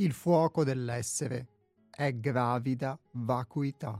Il fuoco dell'essere è gravida vacuità.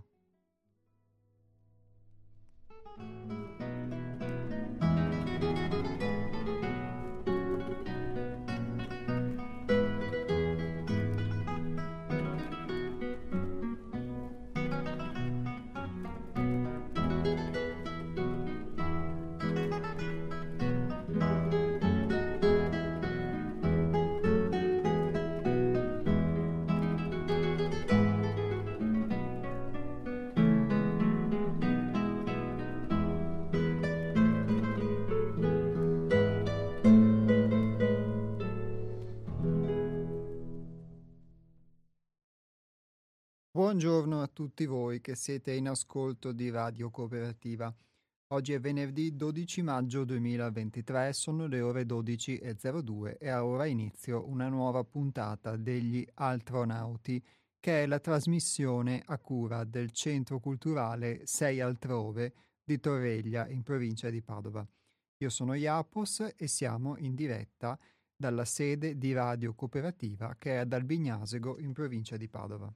Buongiorno a tutti voi che siete in ascolto di Radio Cooperativa. Oggi è venerdì 12 maggio 2023, sono le ore 12:02 e a ora inizio una nuova puntata degli Altronauti, che è la trasmissione a cura del Centro Culturale Sei Altrove di Torreglia in provincia di Padova. Io sono Iapos e siamo in diretta dalla sede di Radio Cooperativa che è ad Albignasego in provincia di Padova.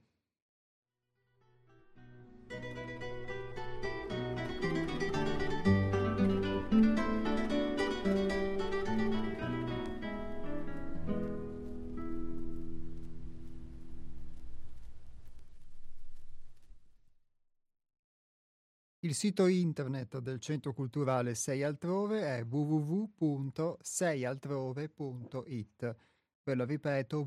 Il sito internet del Centro Culturale Sei Altrove è www.seialtrove.it. Ve lo ripeto,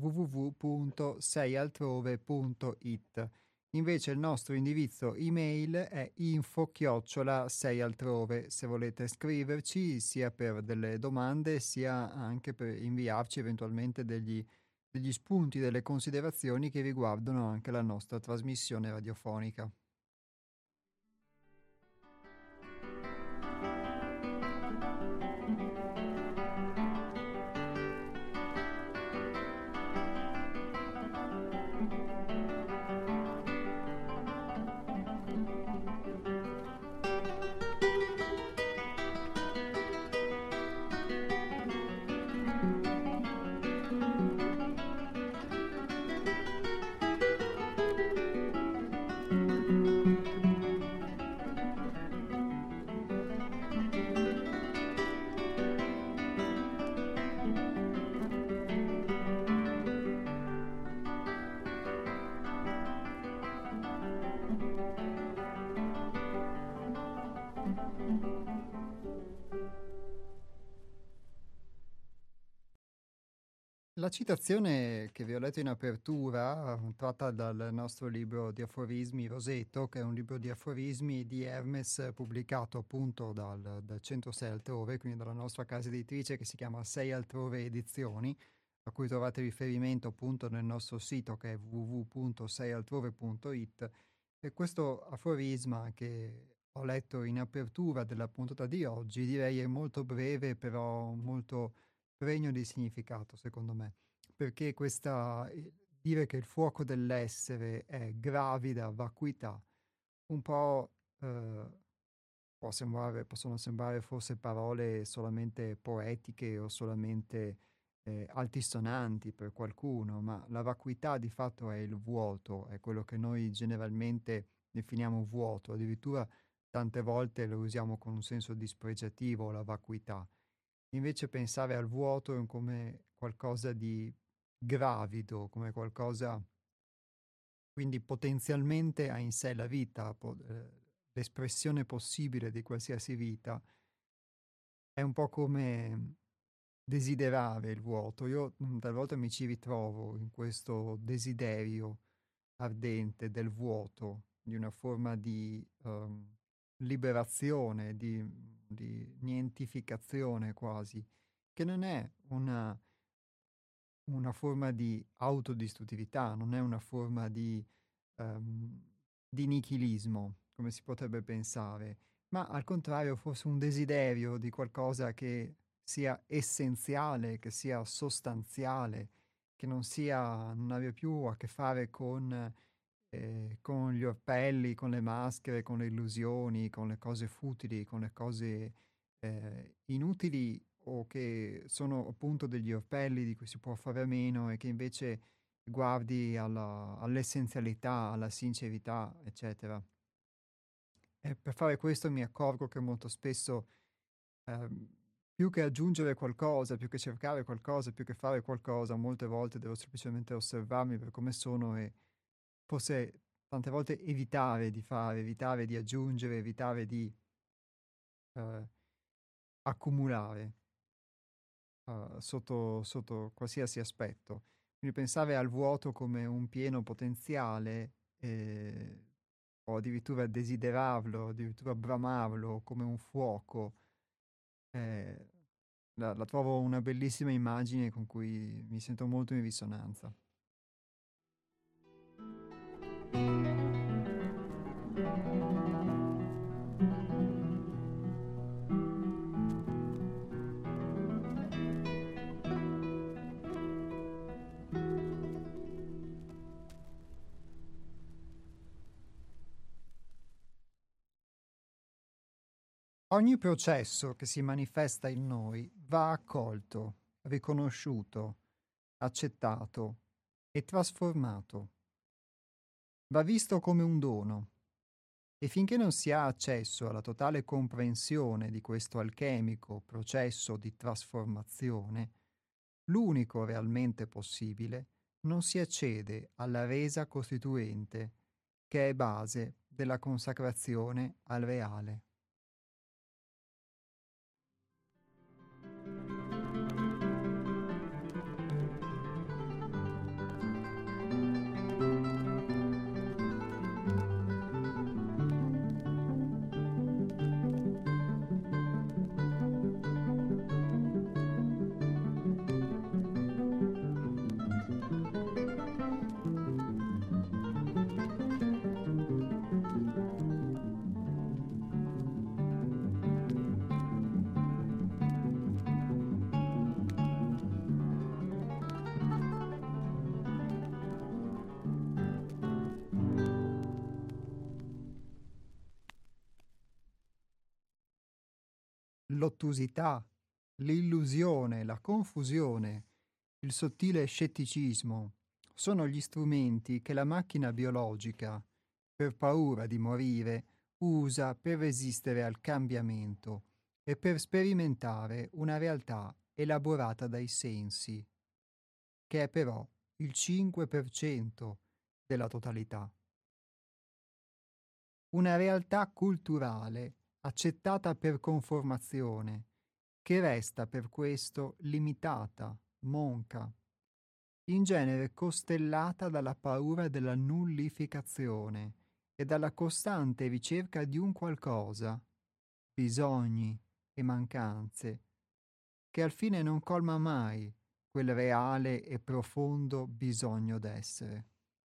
www.seialtrove.it. Invece il nostro indirizzo email è info@seialtrove se volete scriverci sia per delle domande sia anche per inviarci eventualmente degli spunti, delle considerazioni che riguardano anche la nostra trasmissione radiofonica. La citazione che vi ho letto in apertura, tratta dal nostro libro di aforismi Roseto, che è un libro di aforismi di Hermes pubblicato appunto dal Centro Sei Altrove, quindi dalla nostra casa editrice che si chiama Sei Altrove Edizioni, a cui trovate riferimento appunto nel nostro sito che è www.seialtrove.it. E questo aforisma che ho letto in apertura della puntata di oggi direi è molto breve, però molto pregno di significato, secondo me, perché dire che il fuoco dell'essere è gravida vacuità, un po' possono sembrare forse parole solamente poetiche o solamente altisonanti per qualcuno, ma la vacuità di fatto è il vuoto, è quello che noi generalmente definiamo vuoto, addirittura tante volte lo usiamo con un senso dispregiativo, la vacuità. Invece pensare al vuoto è come qualcosa di gravido, come qualcosa quindi potenzialmente ha in sé la vita, l'espressione possibile di qualsiasi vita. È un po' come desiderare il vuoto. Io talvolta mi ci ritrovo in questo desiderio ardente del vuoto, di una forma di liberazione, di nientificazione quasi, che non è una forma di autodistruttività, non è una forma ehm, di nichilismo, come si potrebbe pensare, ma al contrario forse un desiderio di qualcosa che sia essenziale, che sia sostanziale, che non abbia più a che fare con gli orpelli, con le maschere, con le illusioni, con le cose futili, con le cose inutili o che sono appunto degli orpelli di cui si può fare a meno e che invece guardi all'essenzialità, alla sincerità, eccetera. E per fare questo mi accorgo che molto spesso, ehm, più che aggiungere qualcosa, più che cercare qualcosa, più che fare qualcosa, molte volte devo semplicemente osservarmi per come sono e forse tante volte evitare di fare, evitare di aggiungere, evitare di eh, accumulare sotto qualsiasi aspetto. Quindi pensare al vuoto come un pieno potenziale, o addirittura desiderarlo, addirittura bramarlo come un fuoco, eh, la trovo una bellissima immagine con cui mi sento molto in risonanza. Ogni processo che si manifesta in noi va accolto, riconosciuto, accettato e trasformato. Va visto come un dono e finché non si ha accesso alla totale comprensione di questo alchemico processo di trasformazione, l'unico realmente possibile, non si accede alla resa costituente, che è base della consacrazione al reale. L'ottusità, l'illusione, la confusione, il sottile scetticismo sono gli strumenti che la macchina biologica, per paura di morire, usa per resistere al cambiamento e per sperimentare una realtà elaborata dai sensi, che è però il 5% della totalità. Una realtà culturale accettata per conformazione, che resta per questo limitata, monca, in genere costellata dalla paura della nullificazione e dalla costante ricerca di un qualcosa, bisogni e mancanze, che al fine non colma mai quel reale e profondo bisogno d'essere.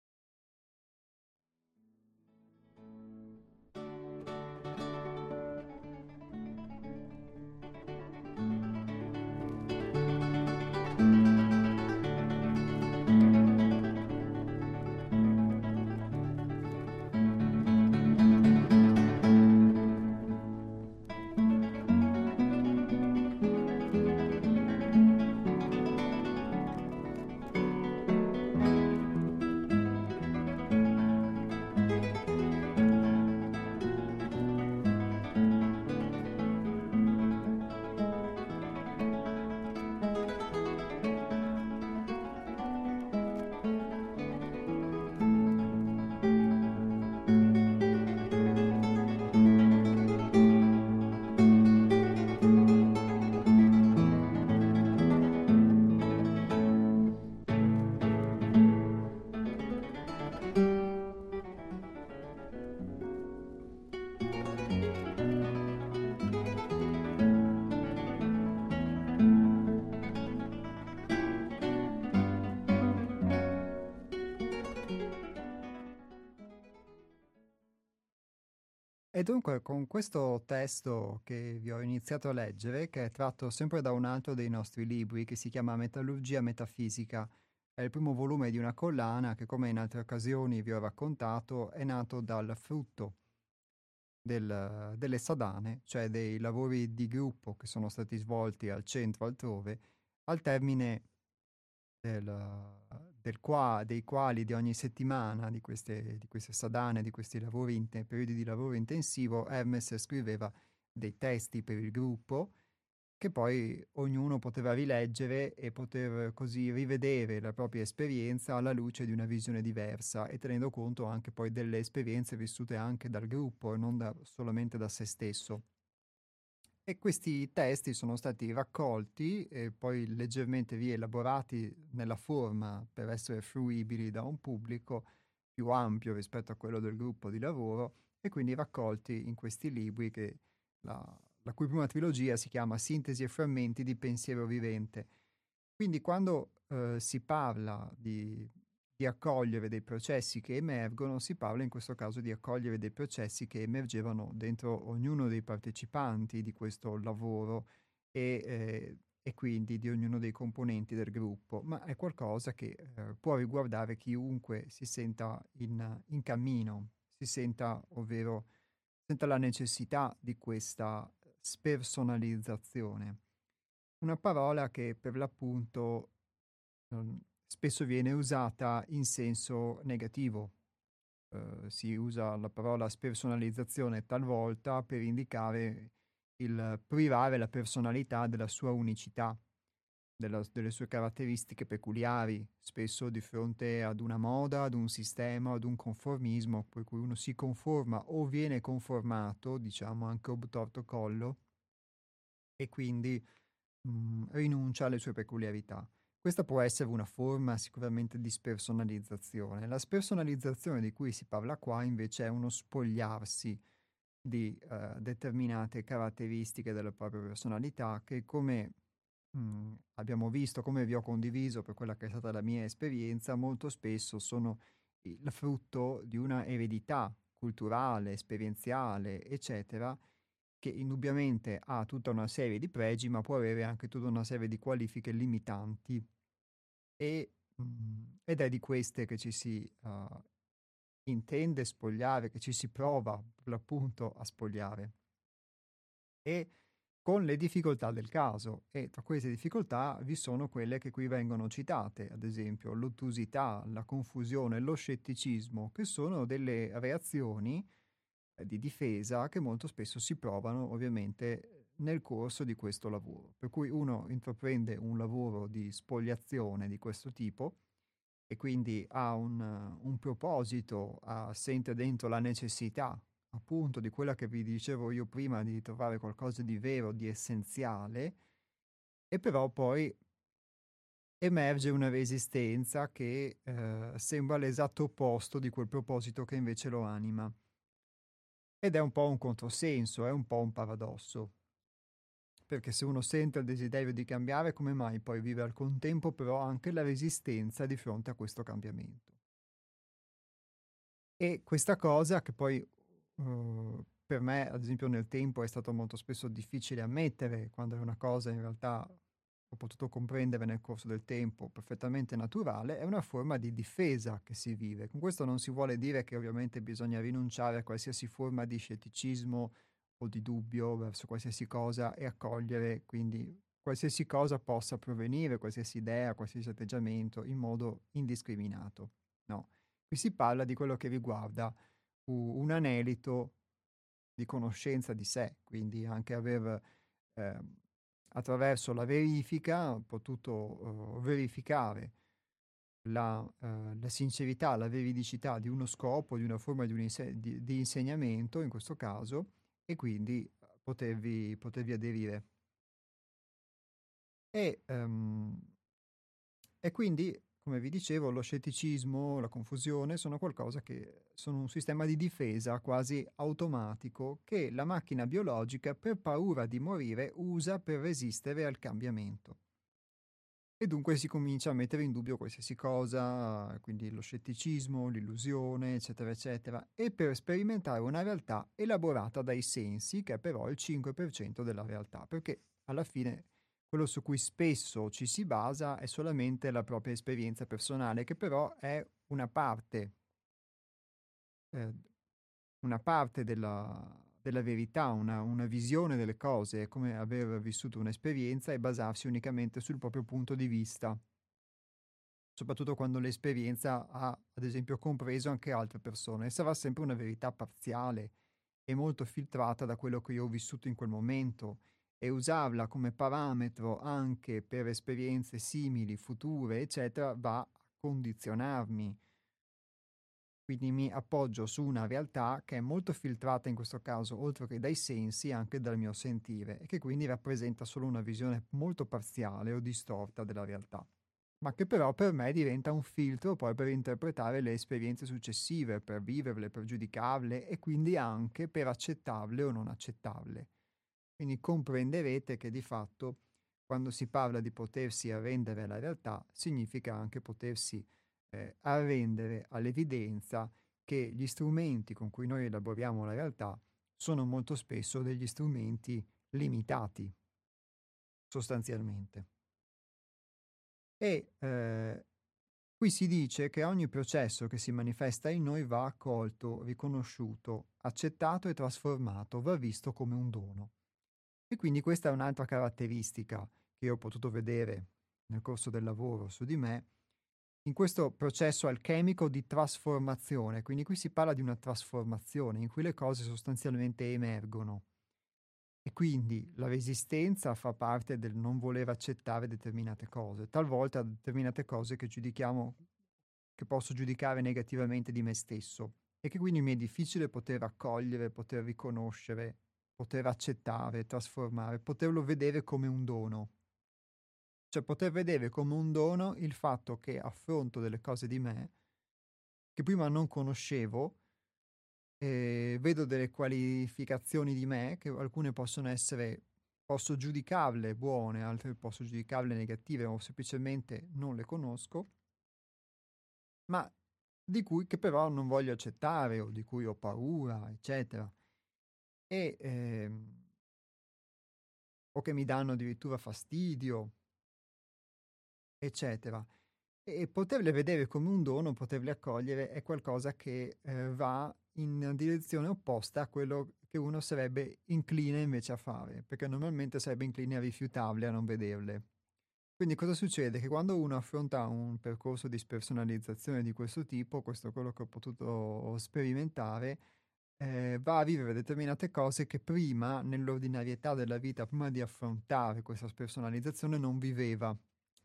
E dunque con questo testo che vi ho iniziato a leggere, che è tratto sempre da un altro dei nostri libri, che si chiama Metallurgia Metafisica, è il primo volume di una collana che, come in altre occasioni vi ho raccontato, è nato dal frutto delle sadane, cioè dei lavori di gruppo che sono stati svolti al centro altrove, al termine del, dei quali di ogni settimana, di queste sadane, di questi periodi di lavoro intensivo, Hermes scriveva dei testi per il gruppo che poi ognuno poteva rileggere e poter così rivedere la propria esperienza alla luce di una visione diversa e tenendo conto anche poi delle esperienze vissute anche dal gruppo e non solamente da se stesso. E questi testi sono stati raccolti e poi leggermente rielaborati nella forma per essere fruibili da un pubblico più ampio rispetto a quello del gruppo di lavoro e quindi raccolti in questi libri che la cui prima trilogia si chiama Sintesi e frammenti di pensiero vivente. Quindi quando si parla di accogliere dei processi che emergono, si parla in questo caso di accogliere dei processi che emergevano dentro ognuno dei partecipanti di questo lavoro e quindi di ognuno dei componenti del gruppo, ma è qualcosa che può riguardare chiunque si senta in cammino, si senta, ovvero senta la necessità di questa spersonalizzazione. Una parola che per l'appunto spesso viene usata in senso negativo. Si usa la parola spersonalizzazione talvolta per indicare il privare la personalità della sua unicità, delle sue caratteristiche peculiari, spesso di fronte ad una moda, ad un sistema, ad un conformismo, per cui uno si conforma o viene conformato, diciamo anche obtorto collo, e quindi rinuncia alle sue peculiarità. Questa può essere una forma sicuramente di spersonalizzazione. La spersonalizzazione di cui si parla qua invece è uno spogliarsi di determinate caratteristiche della propria personalità che come abbiamo visto, come vi ho condiviso per quella che è stata la mia esperienza, molto spesso sono il frutto di una eredità culturale, esperienziale, eccetera, che indubbiamente ha tutta una serie di pregi, ma può avere anche tutta una serie di qualifiche limitanti ed è di queste che ci si intende spogliare, che ci si prova per l'appunto a spogliare. E con le difficoltà del caso e tra queste difficoltà vi sono quelle che qui vengono citate, ad esempio l'ottusità, la confusione, lo scetticismo, che sono delle reazioni di difesa che molto spesso si provano ovviamente nel corso di questo lavoro. Per cui uno intraprende un lavoro di spogliazione di questo tipo e quindi ha un proposito, sente dentro la necessità appunto di quella che vi dicevo io prima, di trovare qualcosa di vero, di essenziale, e però poi emerge una resistenza che sembra l'esatto opposto di quel proposito che invece lo anima. Ed è un po' un controsenso, è un po' un paradosso, perché se uno sente il desiderio di cambiare, come mai poi vive al contempo però anche la resistenza di fronte a questo cambiamento? E questa cosa che poi per me, ad esempio nel tempo, è stato molto spesso difficile ammettere, quando è una cosa in realtà ho potuto comprendere nel corso del tempo perfettamente naturale, è una forma di difesa che si vive. Con questo non si vuole dire che ovviamente bisogna rinunciare a qualsiasi forma di scetticismo o di dubbio verso qualsiasi cosa e accogliere quindi qualsiasi cosa possa provenire, qualsiasi idea, qualsiasi atteggiamento in modo indiscriminato. No, qui si parla di quello che riguarda un anelito di conoscenza di sé, quindi anche aver ehm, attraverso la verifica potuto verificare la sincerità, la veridicità di uno scopo, di una forma di insegnamento in questo caso, e quindi potervi aderire. E, ehm, E quindi, come vi dicevo, lo scetticismo, la confusione sono qualcosa che sono un sistema di difesa quasi automatico che la macchina biologica, per paura di morire, usa per resistere al cambiamento. E dunque si comincia a mettere in dubbio qualsiasi cosa, quindi lo scetticismo, l'illusione, eccetera, eccetera, e per sperimentare una realtà elaborata dai sensi, che è però il 5% della realtà, perché alla fine quello su cui spesso ci si basa è solamente la propria esperienza personale, che però è eh, una parte della verità, una visione delle cose, è come aver vissuto un'esperienza e basarsi unicamente sul proprio punto di vista. soprattutto quando l'esperienza ha, ad esempio, compreso anche altre persone. E sarà sempre una verità parziale e molto filtrata da quello che io ho vissuto in quel momento, e usarla come parametro anche per esperienze simili, future, eccetera, va a condizionarmi. Quindi mi appoggio su una realtà che è molto filtrata in questo caso, oltre che dai sensi, anche dal mio sentire, e che quindi rappresenta solo una visione molto parziale o distorta della realtà, ma che però per me diventa un filtro poi per interpretare le esperienze successive, per viverle, per giudicarle e quindi anche per accettarle o non accettarle. Quindi comprenderete che di fatto quando si parla di potersi arrendere alla realtà, significa anche potersi arrendere all'evidenza che gli strumenti con cui noi elaboriamo la realtà sono molto spesso degli strumenti limitati, sostanzialmente. E qui si dice che ogni processo che si manifesta in noi va accolto, riconosciuto, accettato e trasformato, va visto come un dono. E quindi questa è un'altra caratteristica che io ho potuto vedere nel corso del lavoro su di me, in questo processo alchemico di trasformazione. Quindi qui si parla di una trasformazione in cui le cose sostanzialmente emergono. E quindi la resistenza fa parte del non voler accettare determinate cose, talvolta determinate cose che giudichiamo, che posso giudicare negativamente di me stesso, e che quindi mi è difficile poter accogliere, poter riconoscere, poter accettare, trasformare, poterlo vedere come un dono. Cioè poter vedere come un dono il fatto che affronto delle cose di me che prima non conoscevo, vedo delle qualificazioni di me che alcune possono essere, posso giudicarle buone, altre posso giudicarle negative o semplicemente non le conosco, ma di cui che però non voglio accettare o di cui ho paura, eccetera. E, o che mi danno addirittura fastidio, eccetera. E poterle vedere come un dono, poterle accogliere, è qualcosa che va in direzione opposta a quello che uno sarebbe incline invece a fare, perché normalmente sarebbe incline a rifiutarle, a non vederle. Quindi cosa succede? Che quando uno affronta un percorso di spersonalizzazione di questo tipo, questo è quello che ho potuto sperimentare, va a vivere determinate cose che prima, nell'ordinarietà della vita, prima di affrontare questa spersonalizzazione, non viveva.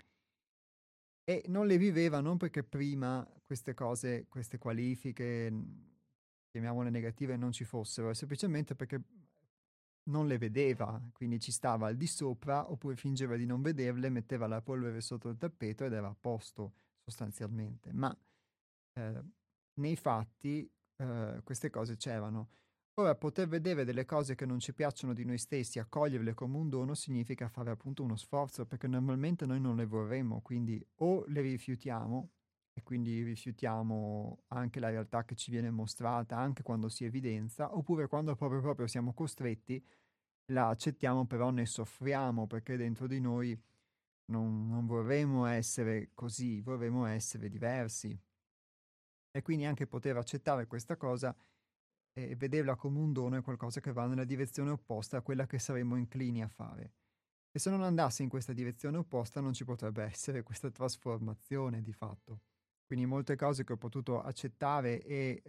E non le viveva non perché prima queste cose, queste qualifiche, chiamiamole negative, non ci fossero, semplicemente perché non le vedeva, quindi ci stava al di sopra, oppure fingeva di non vederle, metteva la polvere sotto il tappeto ed era a posto sostanzialmente. Ma eh, nei fatti queste cose c'erano. Ora, poter vedere delle cose che non ci piacciono di noi stessi, accoglierle come un dono, significa fare appunto uno sforzo, perché normalmente noi non le vorremmo, quindi o le rifiutiamo, e quindi rifiutiamo anche la realtà che ci viene mostrata, anche quando si evidenzia, oppure quando proprio siamo costretti, la accettiamo, però ne soffriamo, perché dentro di noi non vorremmo essere così, vorremmo essere diversi. E quindi anche poter accettare questa cosa e vederla come un dono è qualcosa che va nella direzione opposta a quella che saremmo inclini a fare. E se non andasse in questa direzione opposta non ci potrebbe essere questa trasformazione di fatto. Quindi molte cose che ho potuto accettare e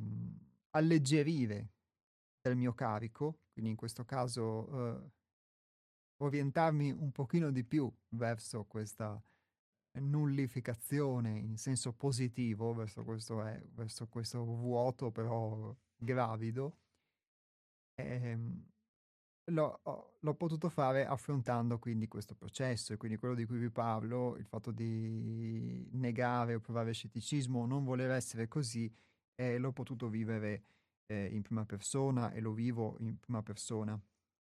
alleggerire del mio carico, quindi in questo caso orientarmi un pochino di più verso questa nullificazione in senso positivo, verso questo vuoto però gravido, ehm, l'ho potuto fare affrontando quindi questo processo, e quindi quello di cui vi parlo, il fatto di negare o provare scetticismo, non voler essere così, l'ho potuto vivere in prima persona e lo vivo in prima persona.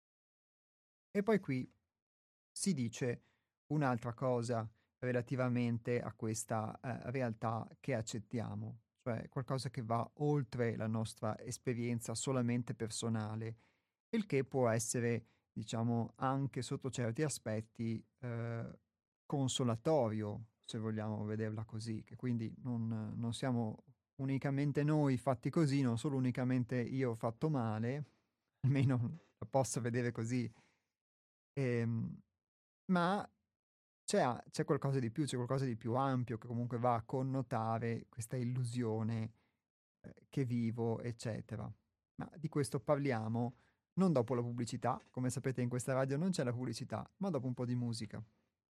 E poi qui si dice un'altra cosa relativamente a questa realtà che accettiamo, cioè qualcosa che va oltre la nostra esperienza solamente personale, il che può essere, diciamo, anche sotto certi aspetti consolatorio, se vogliamo vederla così, che quindi non siamo unicamente noi fatti così, non solo unicamente io fatto male, almeno la posso vedere così. Ehm, ma c'è qualcosa di più, c'è qualcosa di più ampio che comunque va a connotare questa illusione che vivo, eccetera. Ma di questo parliamo non dopo la pubblicità, come sapete in questa radio non c'è la pubblicità, ma dopo un po' di musica.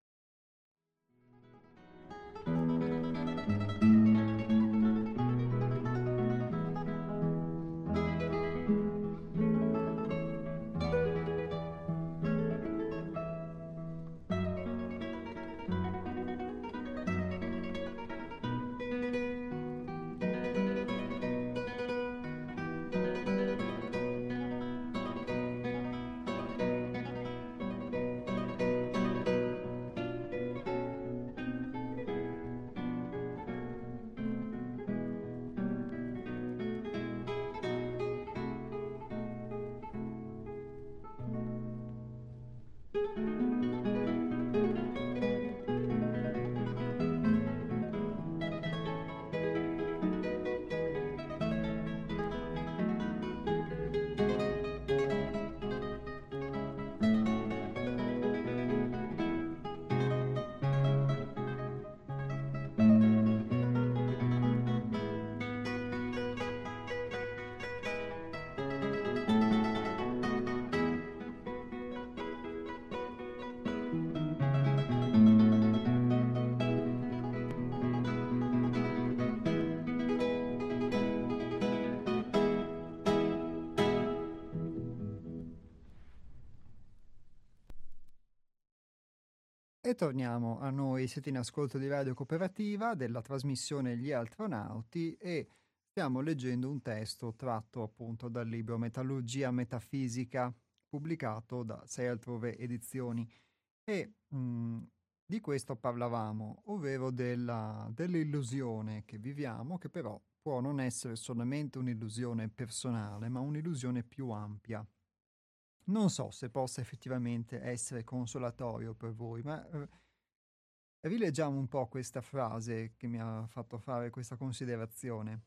E torniamo a noi, siete in ascolto di Radio Cooperativa della trasmissione Gli Astronauti e stiamo leggendo un testo tratto appunto dal libro Metallurgia Metafisica, pubblicato da Sei Altrove Edizioni. E di questo parlavamo, ovvero dell'illusione che viviamo, che però può non essere solamente un'illusione personale, ma un'illusione più ampia. Non so se possa effettivamente essere consolatorio per voi, ma rileggiamo un po' questa frase che mi ha fatto fare questa considerazione.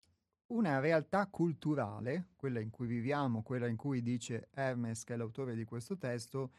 Una realtà culturale, quella in cui viviamo, quella in cui dice Hermes, che è l'autore di questo testo,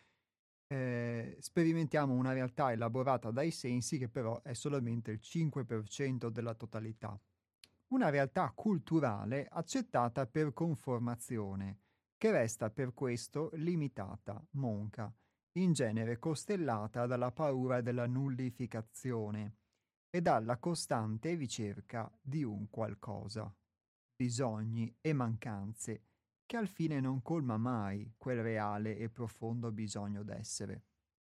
sperimentiamo una realtà elaborata dai sensi che però è solamente il 5% della totalità. Una realtà culturale accettata per conformazione, che resta per questo limitata, monca, in genere costellata dalla paura della nullificazione e dalla costante ricerca di un qualcosa, bisogni e mancanze, che al fine non colma mai quel reale e profondo bisogno d'essere.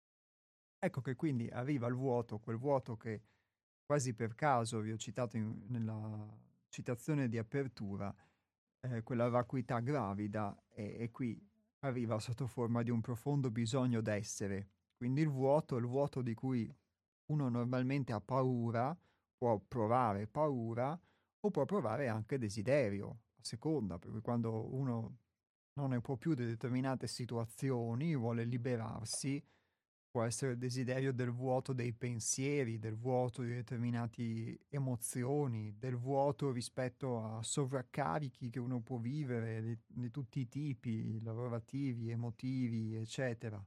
Ecco che quindi arriva il vuoto, quel vuoto che quasi per caso vi ho citato nella citazione di apertura, quella vacuità gravida, e qui arriva sotto forma di un profondo bisogno d'essere. Quindi il vuoto di cui uno normalmente ha paura, può provare paura o può provare anche desiderio, a seconda, perché quando uno non ne può più di determinate situazioni, vuole liberarsi, può essere il desiderio del vuoto dei pensieri, del vuoto di determinate emozioni, del vuoto rispetto a sovraccarichi che uno può vivere di tutti i tipi, lavorativi, emotivi, eccetera.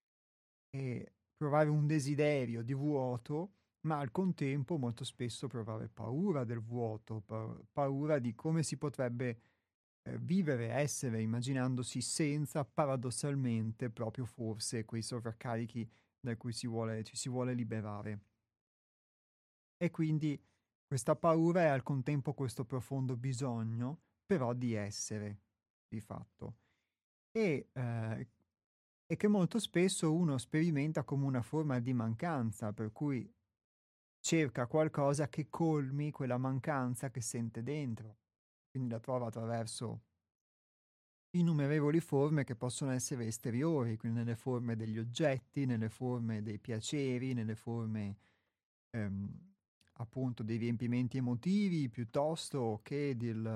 E provare un desiderio di vuoto, ma al contempo molto spesso provare paura del vuoto, paura di come si potrebbe vivere, essere, immaginandosi senza paradossalmente proprio forse quei sovraccarichi da cui ci si vuole liberare. E quindi questa paura è al contempo questo profondo bisogno, però di essere, di fatto. E, e che molto spesso uno sperimenta come una forma di mancanza, per cui cerca qualcosa che colmi quella mancanza che sente dentro. Quindi la trova attraverso innumerevoli forme che possono essere esteriori, quindi nelle forme degli oggetti, nelle forme dei piaceri, nelle forme ehm, appunto dei riempimenti emotivi, piuttosto che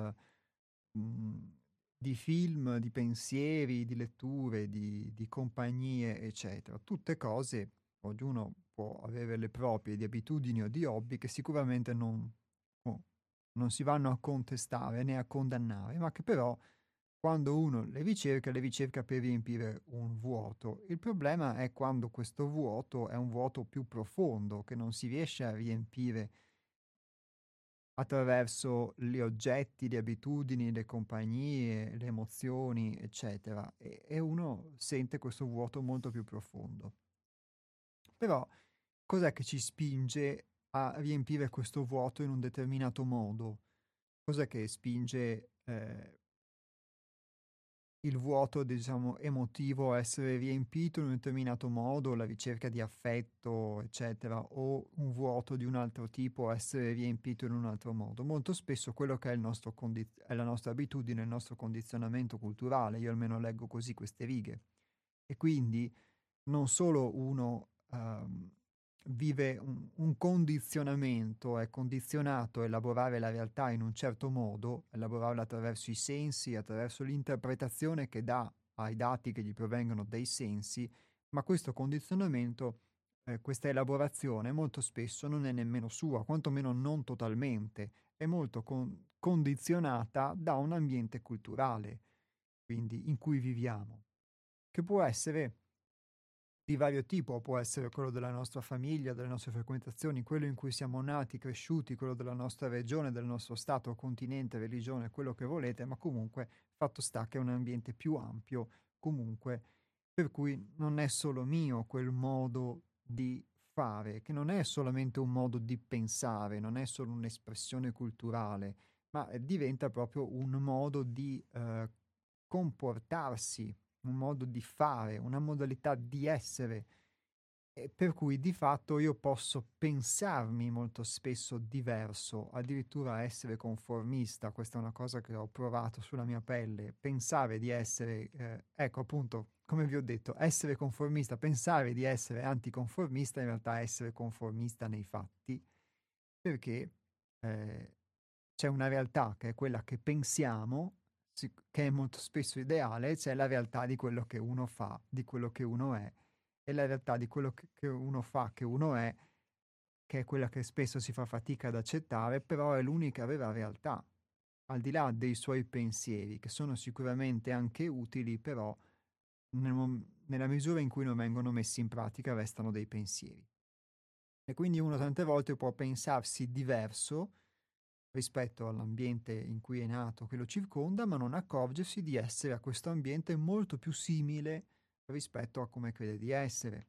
mh, di film, di pensieri, di letture, di compagnie, eccetera. Tutte cose, ognuno può avere le proprie di abitudini o di hobby che sicuramente non si vanno a contestare né a condannare, ma che però quando uno le ricerca per riempire un vuoto. Il problema è quando questo vuoto è un vuoto più profondo, che non si riesce a riempire attraverso gli oggetti, le abitudini, le compagnie, le emozioni, eccetera, e uno sente questo vuoto molto più profondo. Però cos'è che ci spinge a riempire questo vuoto in un determinato modo? Cos'è che spinge il vuoto, diciamo, emotivo a essere riempito in un determinato modo, la ricerca di affetto, eccetera, o un vuoto di un altro tipo a essere riempito in un altro modo? Molto spesso quello che è è la nostra abitudine, il nostro condizionamento culturale, io almeno leggo così queste righe. E quindi non solo uno vive un condizionamento, è condizionato a elaborare la realtà in un certo modo, elaborarla attraverso i sensi, attraverso l'interpretazione che dà ai dati che gli provengono dai sensi, ma questo condizionamento, questa elaborazione molto spesso non è nemmeno sua, quantomeno non totalmente, è molto condizionata da un ambiente culturale, quindi in cui viviamo, che può essere di vario tipo, può essere quello della nostra famiglia, delle nostre frequentazioni, quello in cui siamo nati, cresciuti, quello della nostra regione, del nostro stato, continente, religione, quello che volete, ma comunque fatto sta che è un ambiente più ampio, comunque, per cui non è solo mio quel modo di fare, che non è solamente un modo di pensare, non è solo un'espressione culturale, ma diventa proprio un modo di comportarsi, un modo di fare, una modalità di essere, per cui di fatto io posso pensarmi molto spesso diverso, addirittura essere conformista, questa è una cosa che ho provato sulla mia pelle, pensare di essere, ecco appunto, come vi ho detto, essere conformista, pensare di essere anticonformista, in realtà essere conformista nei fatti, perché eh, c'è una realtà che è quella che pensiamo, che è molto spesso ideale, e c'è la realtà di quello che uno fa, di quello che uno è, e la realtà di quello che uno fa, che uno è, che è quella che spesso si fa fatica ad accettare, però è l'unica vera realtà, al di là dei suoi pensieri, che sono sicuramente anche utili, però nella misura in cui non vengono messi in pratica restano dei pensieri. E quindi uno tante volte può pensarsi diverso rispetto all'ambiente in cui è nato, che lo circonda, ma non accorgersi di essere a questo ambiente molto più simile rispetto a come crede di essere.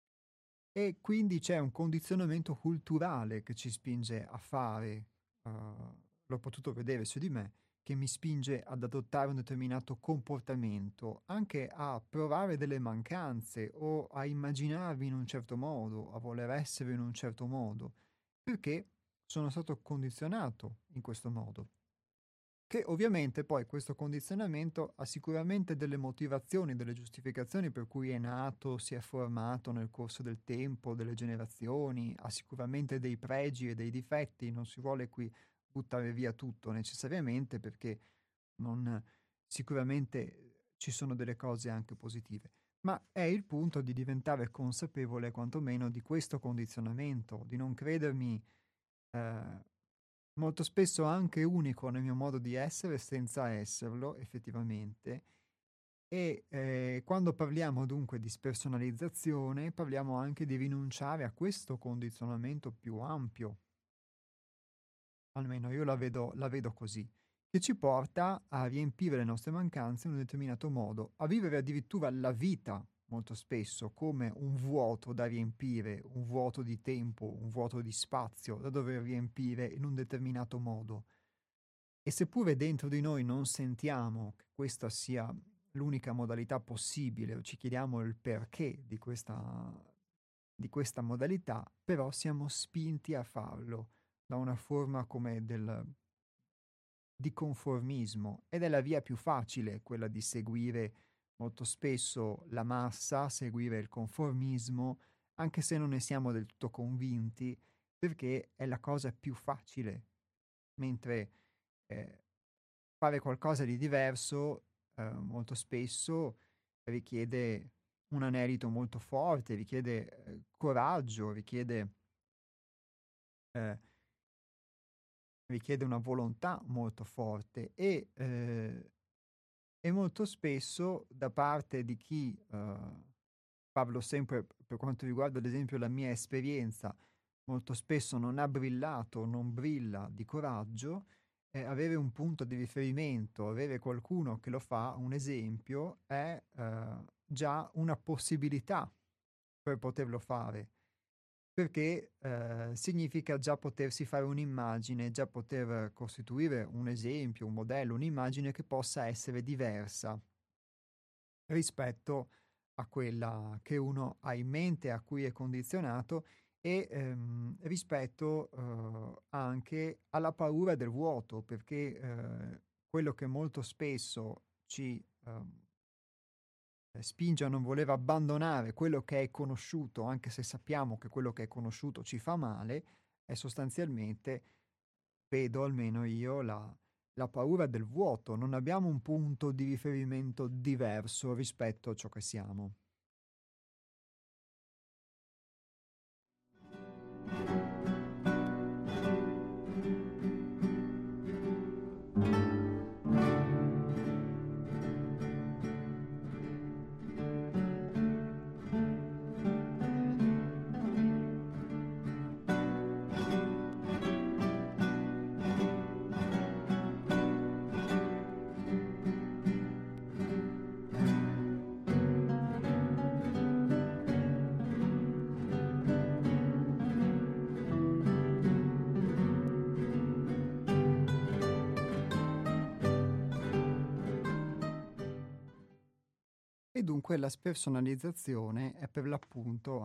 E quindi c'è un condizionamento culturale che ci spinge a fare, l'ho potuto vedere su di me, che mi spinge ad adottare un determinato comportamento, anche a provare delle mancanze o a immaginarmi in un certo modo, a voler essere in un certo modo, perché sono stato condizionato in questo modo. Che ovviamente poi questo condizionamento ha sicuramente delle motivazioni, delle giustificazioni per cui è nato, si è formato nel corso del tempo, delle generazioni, ha sicuramente dei pregi e dei difetti, non si vuole qui buttare via tutto necessariamente perché non, sicuramente ci sono delle cose anche positive, ma è il punto di diventare consapevole quantomeno di questo condizionamento, di non credermi eh, molto spesso anche unico nel mio modo di essere senza esserlo effettivamente. E quando parliamo dunque di spersonalizzazione, parliamo anche di rinunciare a questo condizionamento più ampio, almeno io la vedo così, che ci porta a riempire le nostre mancanze in un determinato modo, a vivere addirittura la vita molto spesso come un vuoto da riempire, un vuoto di tempo, un vuoto di spazio da dover riempire in un determinato modo. E seppure dentro di noi non sentiamo che questa sia l'unica modalità possibile, o ci chiediamo il perché di questa modalità, però siamo spinti a farlo da una forma come di conformismo ed è la via più facile, quella di seguire molto spesso la massa, seguire il conformismo, anche se non ne siamo del tutto convinti, perché è la cosa più facile, mentre eh, fare qualcosa di diverso molto spesso richiede un anelito molto forte, richiede coraggio, eh, richiede una volontà molto forte e molto spesso da parte di chi, parlo sempre per quanto riguarda ad esempio la mia esperienza, molto spesso non ha brillato, non brilla di coraggio, avere un punto di riferimento, avere qualcuno che lo fa, un esempio, è già una possibilità per poterlo fare, perché significa già potersi fare un'immagine, già poter costituire un esempio, un modello, un'immagine che possa essere diversa rispetto a quella che uno ha in mente, a cui è condizionato e rispetto anche alla paura del vuoto, perché quello che molto spesso ci spinge a non voler abbandonare quello che è conosciuto, anche se sappiamo che quello che è conosciuto ci fa male, è sostanzialmente, vedo almeno io, la paura del vuoto. Non abbiamo un punto di riferimento diverso rispetto a ciò che siamo. E dunque la spersonalizzazione è per l'appunto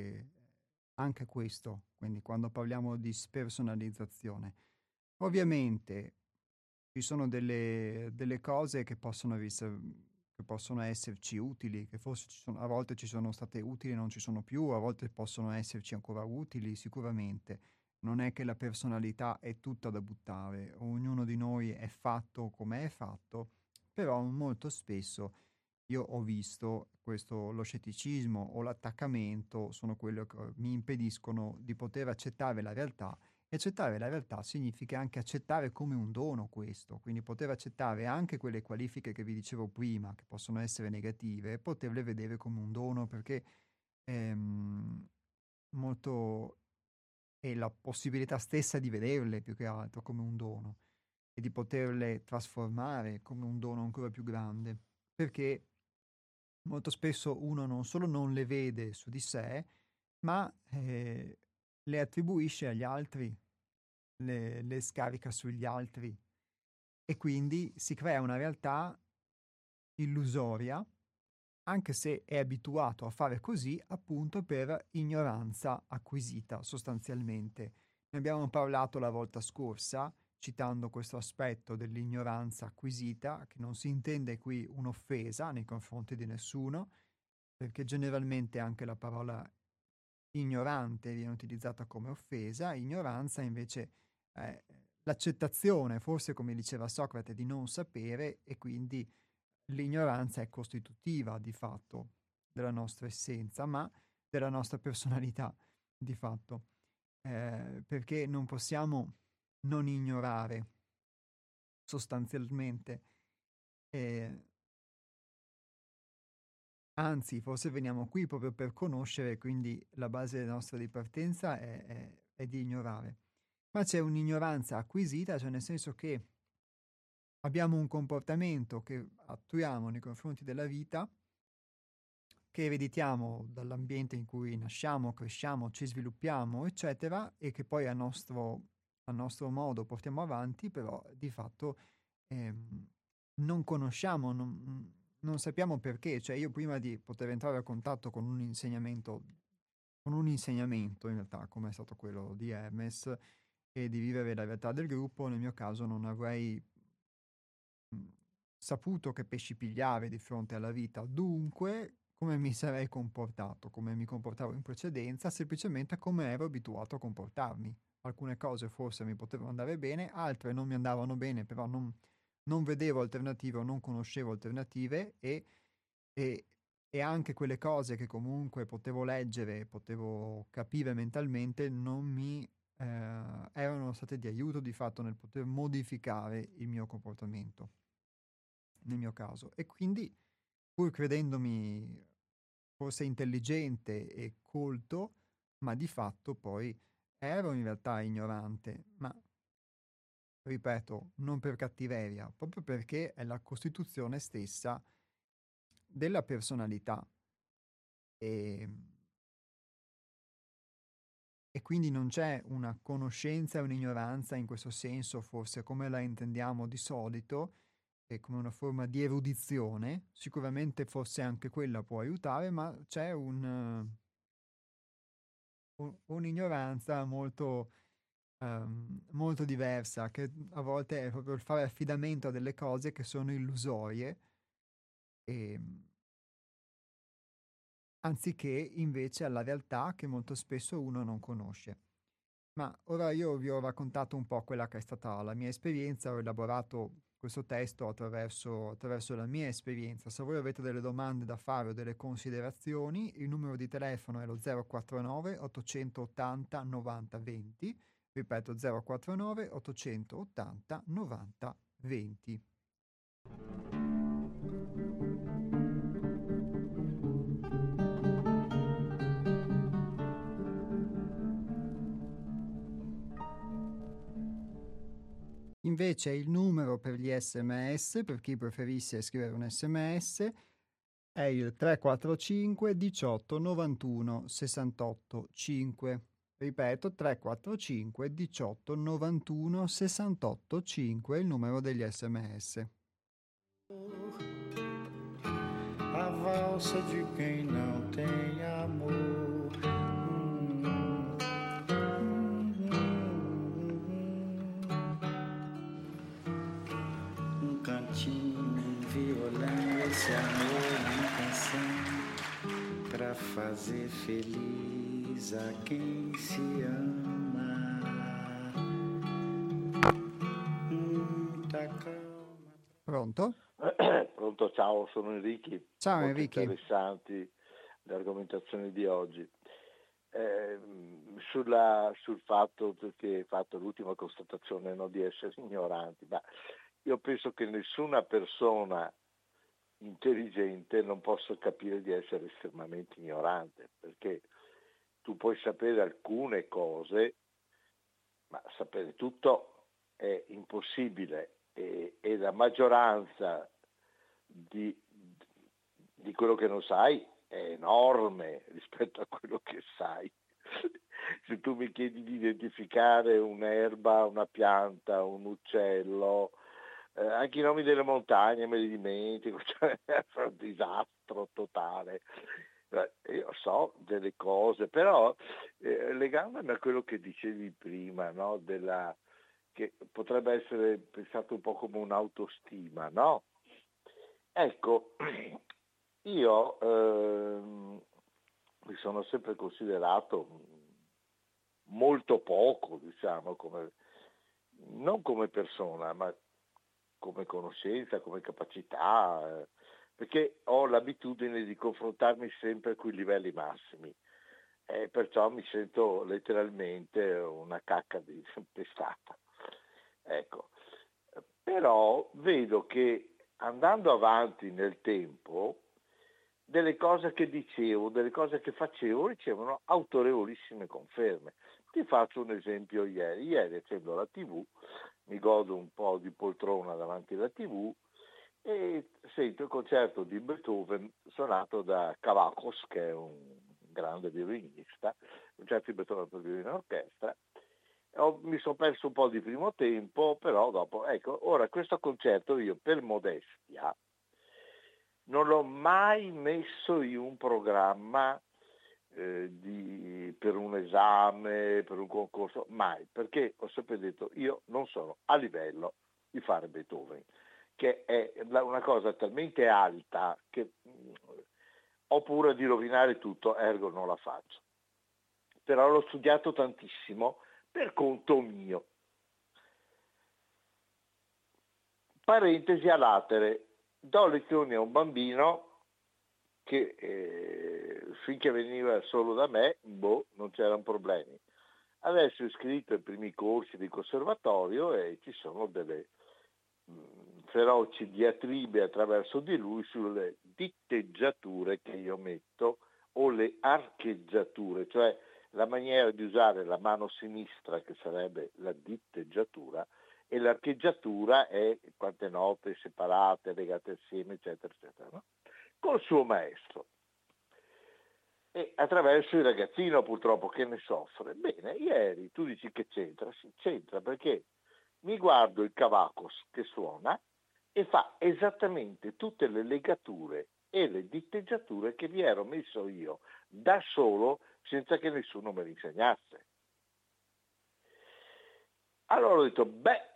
anche questo, quindi quando parliamo di spersonalizzazione. Ovviamente ci sono delle cose che possono esserci utili, che forse a volte ci sono state utili e non ci sono più, a volte possono esserci ancora utili, sicuramente. Non è che la personalità è tutta da buttare, ognuno di noi è fatto come è fatto, però molto spesso io ho visto questo, lo scetticismo o l'attaccamento sono quello che mi impediscono di poter accettare la realtà, e accettare la realtà significa anche accettare come un dono questo, quindi poter accettare anche quelle qualifiche che vi dicevo prima, che possono essere negative, poterle vedere come un dono, perché ehm, molto è la possibilità stessa di vederle più che altro come un dono e di poterle trasformare come un dono ancora più grande, perché molto spesso uno non solo non le vede su di sé, ma le attribuisce agli altri, le scarica sugli altri e quindi si crea una realtà illusoria, anche se è abituato a fare così appunto per ignoranza acquisita sostanzialmente. Ne abbiamo parlato la volta scorsa, citando questo aspetto dell'ignoranza acquisita, che non si intende qui un'offesa nei confronti di nessuno, perché generalmente anche la parola ignorante viene utilizzata come offesa, ignoranza invece è l'accettazione, forse come diceva Socrate, di non sapere, e quindi l'ignoranza è costitutiva di fatto della nostra essenza, ma della nostra personalità di fatto, perché non possiamo non ignorare sostanzialmente. eh, Anzi, forse veniamo qui proprio per conoscere, quindi la base nostra di partenza è di ignorare. Ma c'è un'ignoranza acquisita, cioè nel senso che abbiamo un comportamento che attuiamo nei confronti della vita, che ereditiamo dall'ambiente in cui nasciamo, cresciamo, ci sviluppiamo, eccetera, e che poi a nostro modo portiamo avanti, però di fatto ehm, non conosciamo, non sappiamo perché. Cioè io prima di poter entrare a contatto con un insegnamento in realtà, come è stato quello di Hermes, e di vivere la realtà del gruppo, nel mio caso non avrei mh, saputo che pesci pigliare di fronte alla vita. Dunque, come mi sarei comportato, come mi comportavo in precedenza, semplicemente come ero abituato a comportarmi. Alcune cose forse mi potevano andare bene, altre non mi andavano bene, però non vedevo alternative o non conoscevo alternative e, e anche quelle cose che comunque potevo leggere, potevo capire mentalmente, non mi erano state di aiuto di fatto nel poter modificare il mio comportamento. nel mio caso. E quindi, pur credendomi forse intelligente e colto, ma di fatto poi ero in realtà ignorante, ma ripeto, non per cattiveria, proprio perché è la costituzione stessa della personalità. E, e quindi non c'è una conoscenza e un'ignoranza in questo senso, forse come la intendiamo di solito, e come una forma di erudizione. Sicuramente forse anche quella può aiutare, ma c'è un'ignoranza molto, molto diversa, che a volte è proprio il fare affidamento a delle cose che sono illusorie, e, anziché invece alla realtà che molto spesso uno non conosce. Ma ora io vi ho raccontato un po' quella che è stata la mia esperienza, ho elaborato questo testo attraverso la mia esperienza. Se voi avete delle domande da fare o delle considerazioni, il numero di telefono è lo 049 880 90 20, ripeto 049 880 90 20. Invece il numero per gli SMS, per chi preferisse scrivere un SMS, è il 345 18 91 68 5. Ripeto, 345 18 91 68 5 è il numero degli SMS. A valsa de quem não tem amor. Cantinho, um violão, esse amor em canção, pra fazer feliz a quem se ama. Tá calma. Pronto? Pronto, ciao, sono Enrichi, Ciao molto Enrichi. interessanti le argomentazioni di oggi. Sul fatto che hai fatto l'ultima constatazione, no, di essere ignoranti, ma io penso che nessuna persona intelligente non possa capire di essere estremamente ignorante, perché tu puoi sapere alcune cose, ma sapere tutto è impossibile e la maggioranza di quello che non sai è enorme rispetto a quello che sai. Se tu mi chiedi di identificare un'erba, una pianta, un uccello, anche i nomi delle montagne me li dimentico, cioè è un disastro totale. Io so delle cose, però legandomi a quello che dicevi prima, no? Che potrebbe essere pensato un po' come un'autostima, no? Ecco, io mi sono sempre considerato molto poco, diciamo, non come persona, ma come conoscenza, come capacità, perché ho l'abitudine di confrontarmi sempre con i livelli massimi e perciò mi sento letteralmente una cacca di testata. Ecco, però vedo che andando avanti nel tempo, delle cose che dicevo, delle cose che facevo ricevono autorevolissime conferme. Ti faccio un esempio ieri. Ieri accendo la TV, mi godo un po' di poltrona davanti alla TV e sento il concerto di Beethoven suonato da Cavacos, che è un grande violinista, il concerto di Beethoven per violino e orchestra. Mi sono perso un po' di primo tempo, però dopo, ecco, ora questo concerto io per modestia non l'ho mai messo in un programma per un esame, per un concorso, mai, perché ho sempre detto io non sono a livello di fare Beethoven, che è una cosa talmente alta che ho paura di rovinare tutto, ergo non la faccio. Però l'ho studiato tantissimo per conto mio. Parentesi a latere, do lezioni a un bambino che finché veniva solo da me, non c'erano problemi. Adesso è iscritto ai primi corsi di conservatorio e ci sono feroci diatribe attraverso di lui sulle ditteggiature che io metto o le archeggiature, cioè la maniera di usare la mano sinistra, che sarebbe la ditteggiatura, e l'archeggiatura è quante note separate, legate assieme, eccetera, eccetera, no? Col suo maestro. E attraverso il ragazzino, purtroppo, che ne soffre. Bene, ieri tu dici che c'entra? Sì, c'entra, perché mi guardo il cavacos che suona e fa esattamente tutte le legature e le ditteggiature che vi ero messo io da solo, senza che nessuno me le insegnasse. Allora ho detto,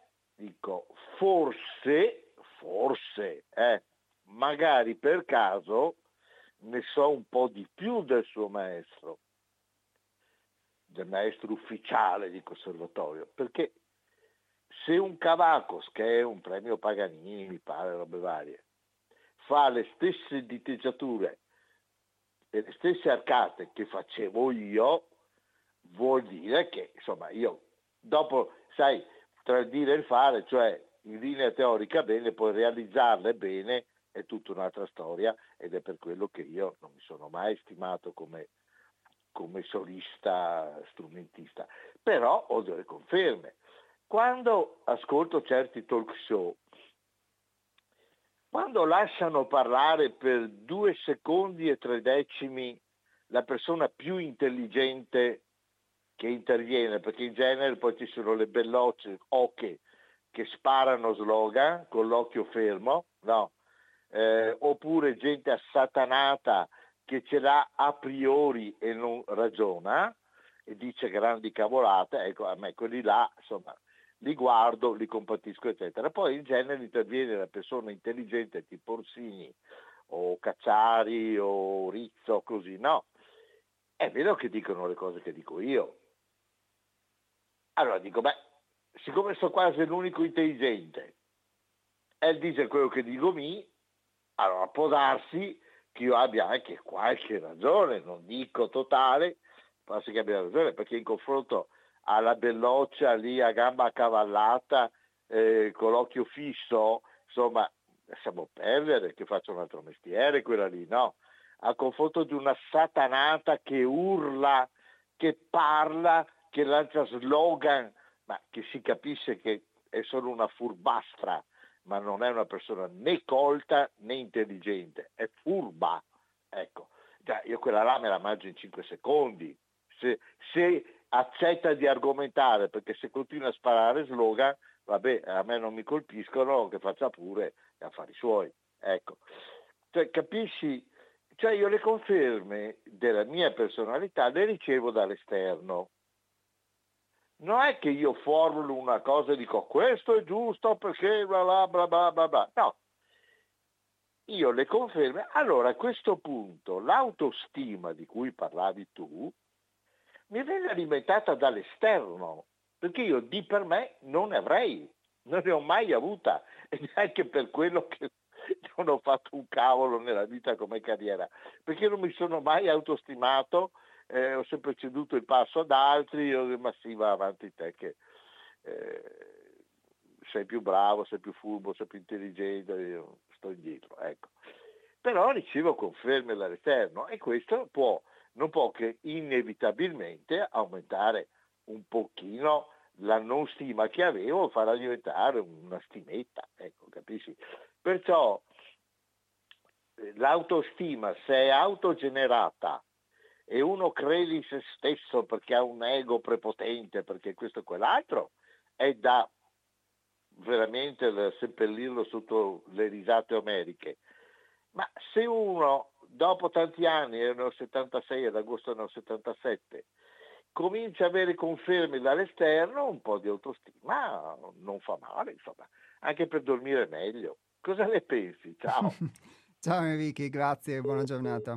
forse, magari per caso ne so un po' di più del suo maestro, del maestro ufficiale di conservatorio, perché se un cavacos, che è un premio Paganini, mi pare, robe varie, fa le stesse diteggiature e le stesse arcate che facevo io, vuol dire che, insomma, io dopo, sai, tra il dire e il fare, cioè in linea teorica bene, poi realizzarle bene è tutta un'altra storia, ed è per quello che io non mi sono mai stimato come solista strumentista, però ho delle conferme. Quando ascolto certi talk show, quando lasciano parlare per 2 secondi e 3 decimi la persona più intelligente che interviene, perché in genere poi ci sono le bellocce oche che sparano slogan con l'occhio fermo, no? Oppure gente assatanata che ce l'ha a priori e non ragiona e dice grandi cavolate. Ecco, a me quelli là, insomma, li guardo, li compatisco, eccetera. Poi in genere interviene la persona intelligente tipo Orsini o Cacciari o Rizzo, così, no? È vero che dicono le cose che dico io. Allora dico, siccome sono quasi l'unico intelligente e dice quello che dico allora può darsi che io abbia anche qualche ragione, non dico totale, può darsi che abbia ragione, perché in confronto alla belloccia lì a gamba accavallata con l'occhio fisso, insomma, lasciamo perdere, che faccia un altro mestiere quella lì, no? A confronto di una satanata che urla, che parla, che lancia slogan, ma che si capisce che è solo una furbastra, ma non è una persona né colta né intelligente, è furba. Ecco, già, io quella là me la mangio in 5 secondi, se accetta di argomentare, perché se continua a sparare slogan, vabbè, a me non mi colpiscono, che faccia pure gli affari suoi. Ecco, cioè, capisci? Cioè io le conferme della mia personalità le ricevo dall'esterno. Non è che io formulo una cosa e dico questo è giusto perché bla bla bla bla bla bla. No, io le confermo. Allora a questo punto l'autostima di cui parlavi tu mi viene alimentata dall'esterno, perché io di per me non ne avrei, non ne ho mai avuta, e neanche per quello che non ho fatto un cavolo nella vita come carriera, perché non mi sono mai autostimato. Ho sempre ceduto il passo ad altri, ma sì, va avanti te che sei più bravo, sei più furbo, sei più intelligente, io sto indietro, ecco. Però ricevo conferme dall'esterno e questo non può che inevitabilmente aumentare un pochino la non stima che avevo, farà diventare una stimetta, ecco, capisci? Perciò l'autostima, se è autogenerata, e uno crede in se stesso perché ha un ego prepotente, perché questo e quell'altro, è da veramente seppellirlo sotto le risate omeriche. Ma se uno dopo tanti anni, erano nel 76, ad agosto del 77, comincia a avere conferme dall'esterno, un po' di autostima non fa male, insomma, anche per dormire meglio. Cosa ne pensi? Ciao. Ciao Enrico, grazie e buona giornata.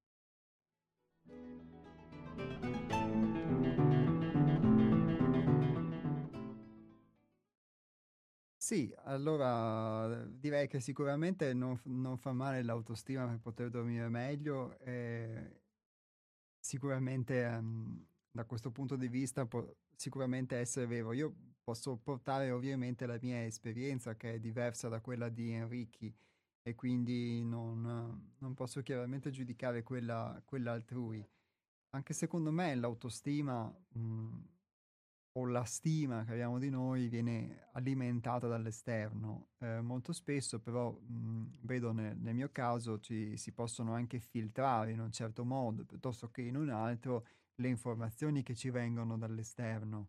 Sì, allora direi che sicuramente non fa male l'autostima per poter dormire meglio e sicuramente da questo punto di vista può sicuramente essere vero. Io posso portare ovviamente la mia esperienza che è diversa da quella di Enrichi e quindi non posso chiaramente giudicare quella altrui. Anche secondo me l'autostima, o la stima che abbiamo di noi viene alimentata dall'esterno. Molto spesso però, vedo nel mio caso si possono anche filtrare in un certo modo, piuttosto che in un altro, le informazioni che ci vengono dall'esterno.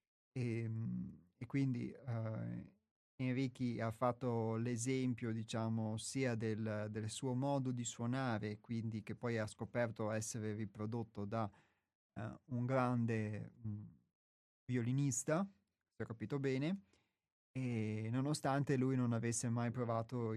E quindi, Enrichi ha fatto l'esempio, diciamo, sia del suo modo di suonare, quindi che poi ha scoperto essere riprodotto da, un grande, violinista, se ho capito bene, e nonostante lui non avesse mai provato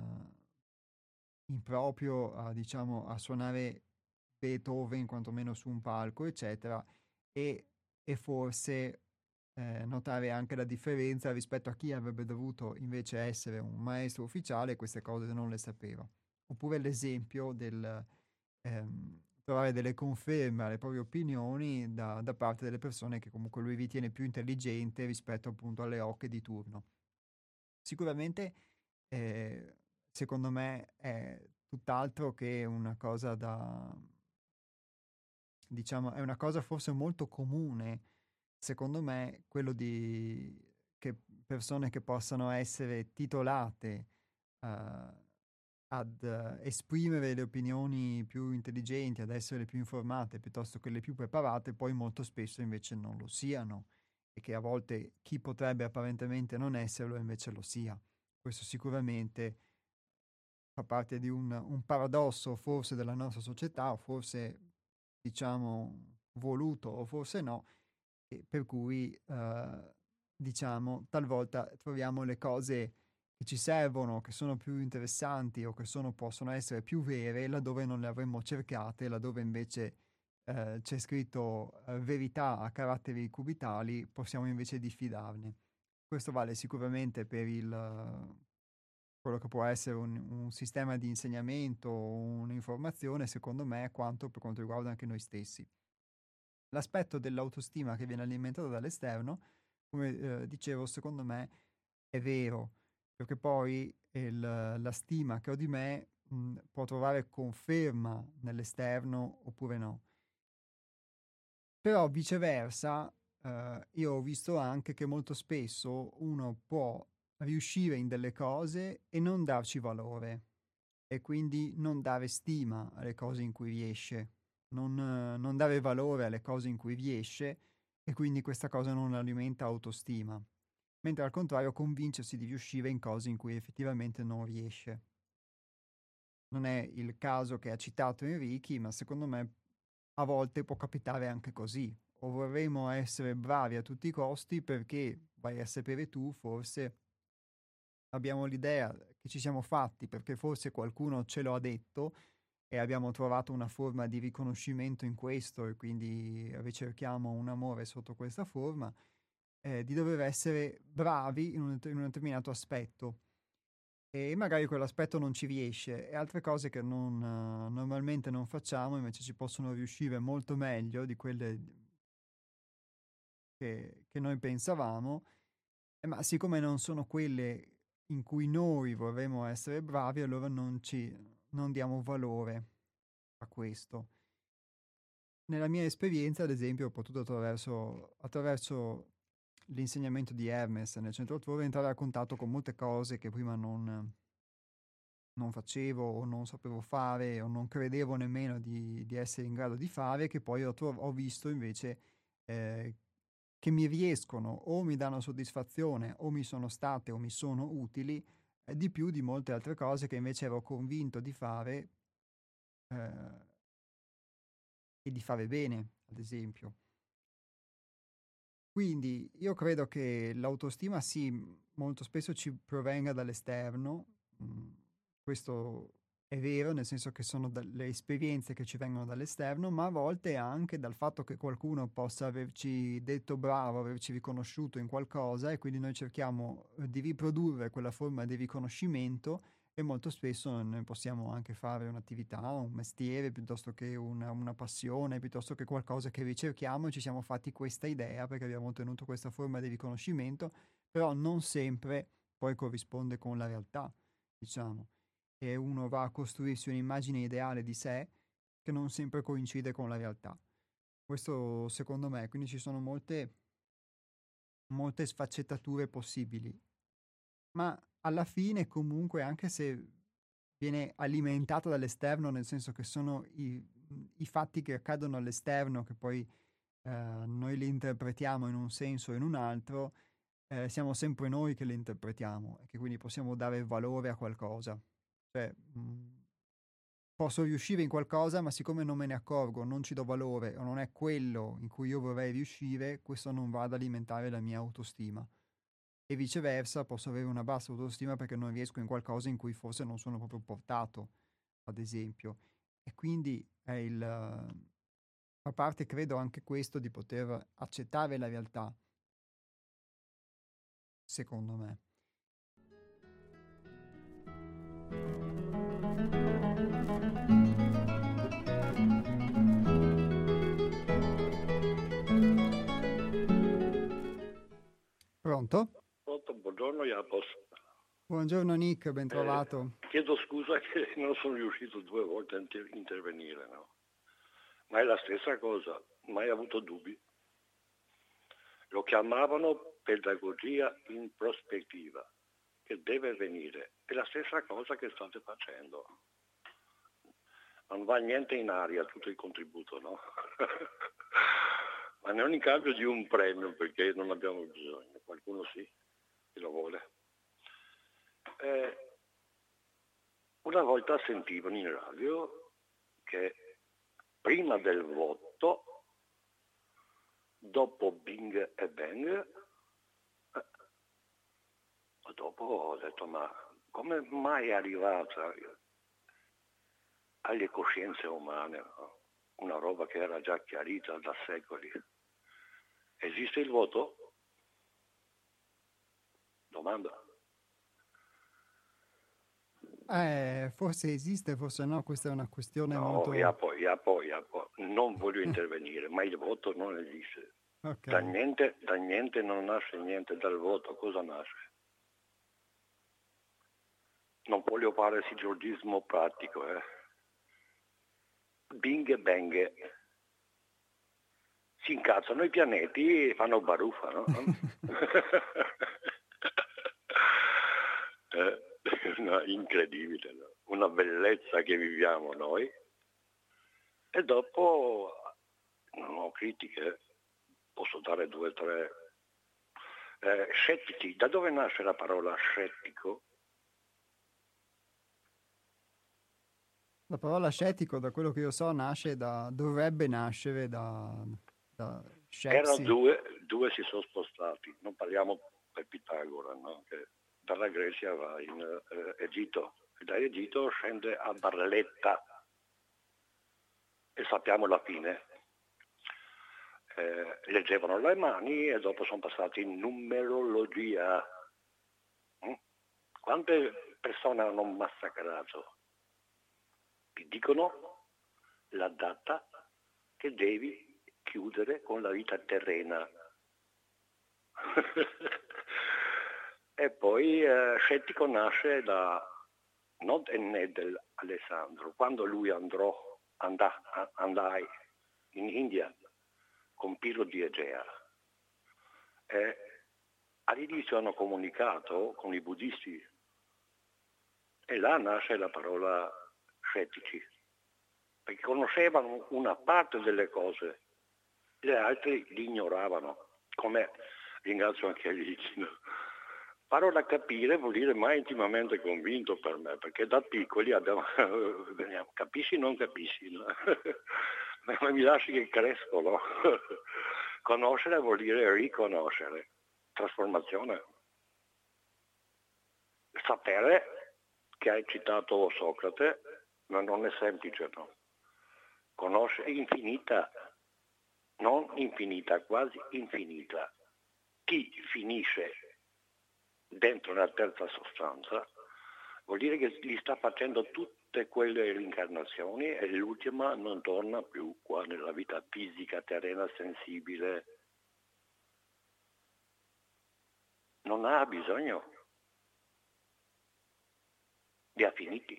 in proprio a diciamo, a suonare Beethoven, quantomeno su un palco, eccetera, e forse, notare anche la differenza rispetto a chi avrebbe dovuto invece essere un maestro ufficiale e queste cose non le sapeva. Oppure l'esempio del, trovare delle conferme alle proprie opinioni da parte delle persone che comunque lui ritiene più intelligente rispetto appunto alle oche di turno. Sicuramente, ehm, secondo me è tutt'altro che una cosa da diciamo è una cosa forse molto comune, secondo me, quello di che persone che possano essere titolate, uhm, ad esprimere le opinioni più intelligenti, ad essere più informate piuttosto che le più preparate, poi molto spesso invece non lo siano e che a volte chi potrebbe apparentemente non esserlo invece lo sia. Questo sicuramente fa parte di un paradosso forse della nostra società o forse diciamo voluto o forse no, e per cui diciamo talvolta troviamo le cose che ci servono, che sono più interessanti o che possono essere più vere laddove non le avremmo cercate, laddove invece c'è scritto verità a caratteri cubitali, possiamo invece diffidarne. Questo vale sicuramente per quello che può essere un sistema di insegnamento o un'informazione, secondo me, quanto per quanto riguarda anche noi stessi. L'aspetto dell'autostima che viene alimentato dall'esterno, come dicevo, secondo me è vero, perché poi la stima che ho di me può trovare conferma nell'esterno oppure no. Però viceversa, io ho visto anche che molto spesso uno può riuscire in delle cose e non darci valore e quindi non dare stima alle cose in cui riesce, non dare valore alle cose in cui riesce e quindi questa cosa non alimenta autostima, mentre al contrario convincersi di riuscire in cose in cui effettivamente non riesce. Non è il caso che ha citato Enrichi, ma secondo me a volte può capitare anche così. O vorremmo essere bravi a tutti i costi perché, vai a sapere tu, forse abbiamo l'idea che ci siamo fatti perché forse qualcuno ce lo ha detto e abbiamo trovato una forma di riconoscimento in questo e quindi ricerchiamo un amore sotto questa forma, di dover essere bravi in un determinato aspetto. E magari quell'aspetto non ci riesce e altre cose che normalmente non facciamo invece ci possono riuscire molto meglio di quelle che noi pensavamo, ma siccome non sono quelle in cui noi vorremmo essere bravi, allora non diamo valore a questo. Nella mia esperienza, ad esempio, ho potuto attraverso l'insegnamento di Hermes nel centro tour entrare a contatto con molte cose che prima non facevo o non sapevo fare o non credevo nemmeno di essere in grado di fare, che poi ho visto invece che mi riescono o mi danno soddisfazione o mi sono state o mi sono utili di più di molte altre cose che invece ero convinto di fare eh, e di fare bene, ad esempio. Quindi io credo che l'autostima sì, molto spesso ci provenga dall'esterno, questo è vero, nel senso che sono le esperienze che ci vengono dall'esterno, ma a volte anche dal fatto che qualcuno possa averci detto bravo, averci riconosciuto in qualcosa e quindi noi cerchiamo di riprodurre quella forma di riconoscimento E molto spesso noi possiamo anche fare un'attività, un mestiere, piuttosto che una passione, piuttosto che qualcosa che ricerchiamo, e ci siamo fatti questa idea perché abbiamo ottenuto questa forma di riconoscimento, però non sempre poi corrisponde con la realtà, diciamo. E uno va a costruirsi un'immagine ideale di sé che non sempre coincide con la realtà. Questo secondo me, quindi ci sono molte sfaccettature possibili, ma alla fine comunque, anche se viene alimentata dall'esterno, nel senso che sono i fatti che accadono all'esterno che poi noi li interpretiamo in un senso o in un altro, siamo sempre noi che li interpretiamo e che quindi possiamo dare valore a qualcosa. Cioè, posso riuscire in qualcosa, ma siccome non me ne accorgo, non ci do valore o non è quello in cui io vorrei riuscire, questo non va ad alimentare la mia autostima. E viceversa, posso avere una bassa autostima perché non riesco in qualcosa in cui forse non sono proprio portato, ad esempio. E quindi fa parte, credo, anche questo di poter accettare la realtà, secondo me. Pronto? Pronto, buongiorno Iapos. Buongiorno Nick, ben trovato. Chiedo scusa che non sono riuscito 2 volte a intervenire, no? Ma è la stessa cosa, mai avuto dubbi. Lo chiamavano pedagogia in prospettiva, che deve venire. È la stessa cosa che state facendo. Non va niente in aria tutto il contributo, no? Ma non in cambio di un premio, perché non abbiamo bisogno. Qualcuno sì, che lo vuole. Una volta sentivano in radio che prima del voto, dopo Bing e Bang, dopo ho detto, ma come mai è arrivata alle coscienze umane, no? Una roba che era già chiarita da secoli? Esiste il voto? Domanda. Forse esiste, forse no, questa è una questione No, molto... poi. Non voglio intervenire, ma il voto non esiste. Ok. Da niente non nasce niente dal voto. Cosa nasce? Non voglio fare sillogismo pratico, Bing e Bang. Si incazzano i pianeti e fanno baruffa, no? No, incredibile, no? Una bellezza che viviamo noi. E dopo non ho critiche, posso dare 2 o 3. Scettici, da dove nasce la parola scettico? La parola scettico, da quello che io so, dovrebbe nascere da Erano Shepsi. due si sono spostati, non parliamo per Pitagora, no? Che dalla Grecia va in Egitto, e da Egitto scende a Barletta, e sappiamo la fine. Leggevano le mani e dopo sono passati in numerologia. Quante persone hanno massacrato? Ti dicono la data che devi chiudere con la vita terrena. E poi Scettico nasce da Nod e Nedel Alessandro, quando lui andai in India con Piro di Egea. All'inizio hanno comunicato con i buddisti e là nasce la parola scettici, perché conoscevano una parte delle cose, le altre li ignoravano, come ringrazio anche Alicino. Parola capire vuol dire mai intimamente convinto per me, perché da piccoli veniamo, capisci o non capisci? No? Ma mi lasci che crescono. Conoscere vuol dire riconoscere, trasformazione. Sapere, che hai citato Socrate, ma non è semplice, no? Conoscere infinita, non infinita, quasi infinita. Chi finisce dentro una terza sostanza vuol dire che gli sta facendo tutte quelle reincarnazioni e l'ultima non torna più qua nella vita fisica, terrena, sensibile. Non ha bisogno. Li ha finiti.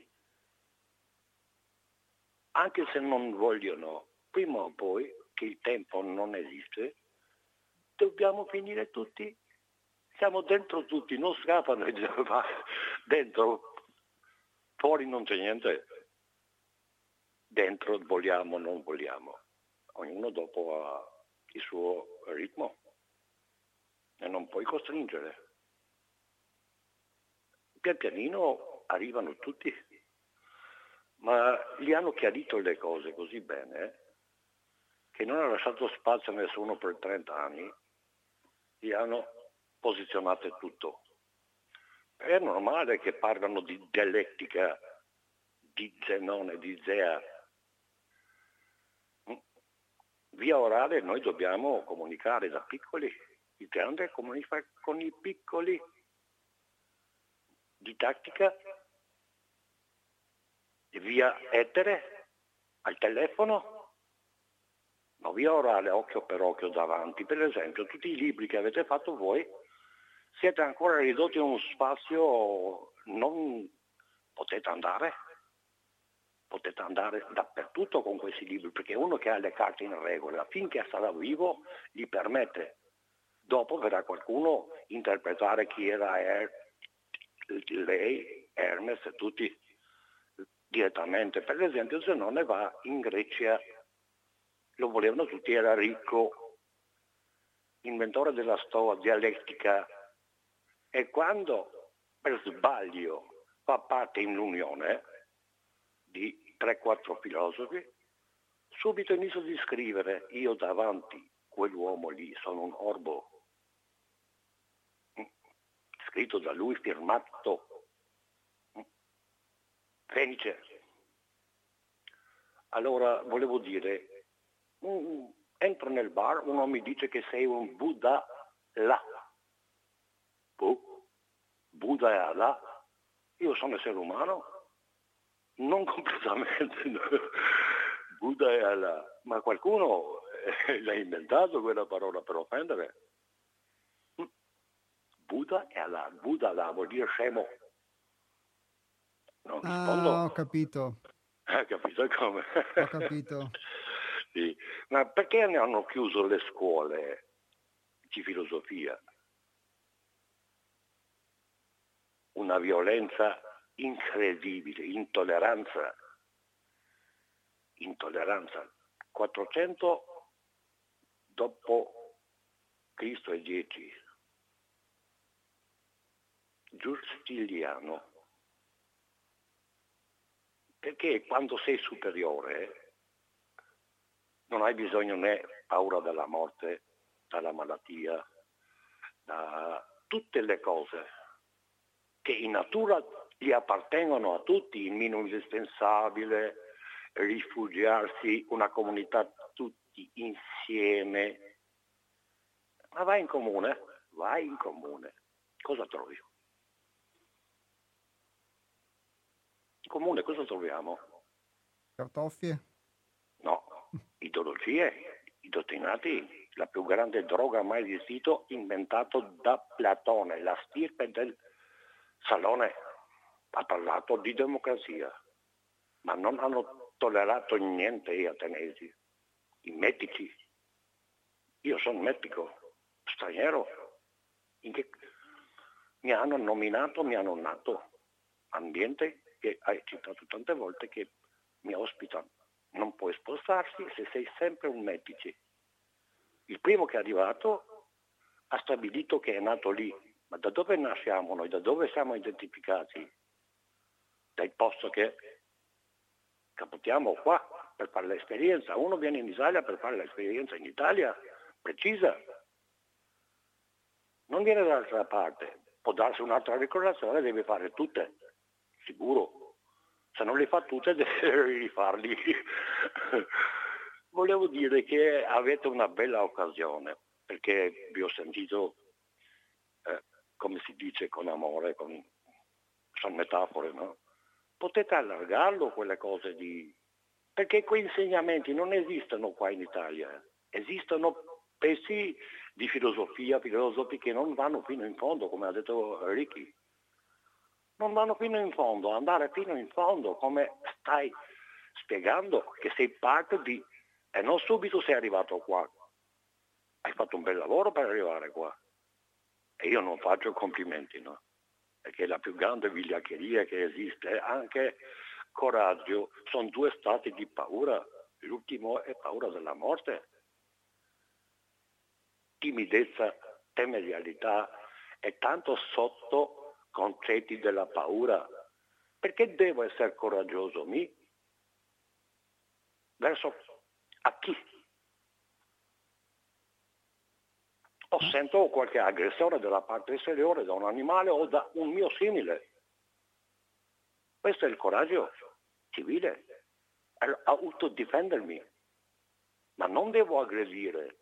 Anche se non vogliono, prima o poi, che il tempo non esiste, dobbiamo finire tutti. Siamo dentro tutti, non scappano dentro, fuori non c'è niente. Dentro vogliamo, non vogliamo. Ognuno dopo ha il suo ritmo e non puoi costringere. Pian pianino arrivano tutti, ma gli hanno chiarito le cose così bene che non ha lasciato spazio a nessuno per 30 anni, gli hanno posizionato tutto. È normale che parlano di dialettica, di Zenone, di Zea. Via orale noi dobbiamo comunicare da piccoli, il grande comunica con i piccoli, didattica, via etere, al telefono, ma via orale, occhio per occhio davanti. Per esempio, tutti i libri che avete fatto voi siete ancora ridotti in uno spazio, non potete andare dappertutto con questi libri, perché uno che ha le carte in regola, finché sarà vivo, gli permette. Dopo verrà qualcuno interpretare chi era lei, Hermes e tutti direttamente. Per esempio, Zenone va in Grecia, lo volevano tutti, era ricco, inventore della stoa dialettica, e quando per sbaglio fa parte in un'unione di 3-4 filosofi, subito inizio di scrivere: io davanti quell'uomo lì sono un orbo, scritto da lui, firmato Fenice. Allora volevo dire, entro nel bar, uno mi dice che sei un Buddha là. Buddha è Allah. Io sono essere umano, non completamente. Buddha è Allah, ma qualcuno l'ha inventato quella parola per offendere. Buddha è Allah, Buddha là vuol dire scemo. Non rispondo. Ho capito. Capito come? Ho capito. Sì. Ma perché ne hanno chiuso le scuole di filosofia? Una violenza incredibile, intolleranza. 400 dopo Cristo e 10. Giustiniano. Perché quando sei superiore non hai bisogno né paura della morte, dalla malattia, da tutte le cose che in natura gli appartengono a tutti, il minimo indispensabile, rifugiarsi, una comunità tutti insieme. Ma vai in comune. Cosa trovi? In comune cosa troviamo? Cartoffie? No, ideologie, indottrinati, la più grande droga mai esistita, inventato da Platone, la stirpe del Salone. Ha parlato di democrazia, ma non hanno tollerato niente gli ateniesi, i metici. Io sono metico, straniero, mi hanno nominato, mi hanno nato, ambiente che hai citato tante volte che mi ospitano. Non puoi spostarsi se sei sempre un metici. Il primo che è arrivato ha stabilito che è nato lì, ma da dove nasciamo noi? Da dove siamo identificati? Dal posto che caputiamo qua per fare l'esperienza. Uno viene in Italia per fare l'esperienza in Italia, precisa. Non viene dall'altra parte. Può darsi un'altra ricordazione, deve fare tutte, sicuro. Se non le fa tutte deve rifarli. Volevo dire che avete una bella occasione, perché vi ho sentito, come si dice, con amore, con sono metafore, no? Potete allargarlo quelle cose perché quei insegnamenti non esistono qua in Italia, esistono pezzi di filosofia, filosofi che non vanno fino in fondo, come ha detto Ricky. Non vanno fino in fondo, andare fino in fondo, come stai spiegando che sei parte di... E non subito sei arrivato qua. Hai fatto un bel lavoro per arrivare qua. E io non faccio complimenti, no? Perché la più grande vigliaccheria che esiste, anche coraggio, sono due stati di paura. L'ultimo è paura della morte. Timidezza, temerarietà e tanto sotto concetti della paura. Perché devo essere coraggioso? Verso a chi? O sento qualche aggressione dalla parte esteriore, da un animale o da un mio simile. Questo è il coraggio civile, è autodifendermi, ma non devo aggredire.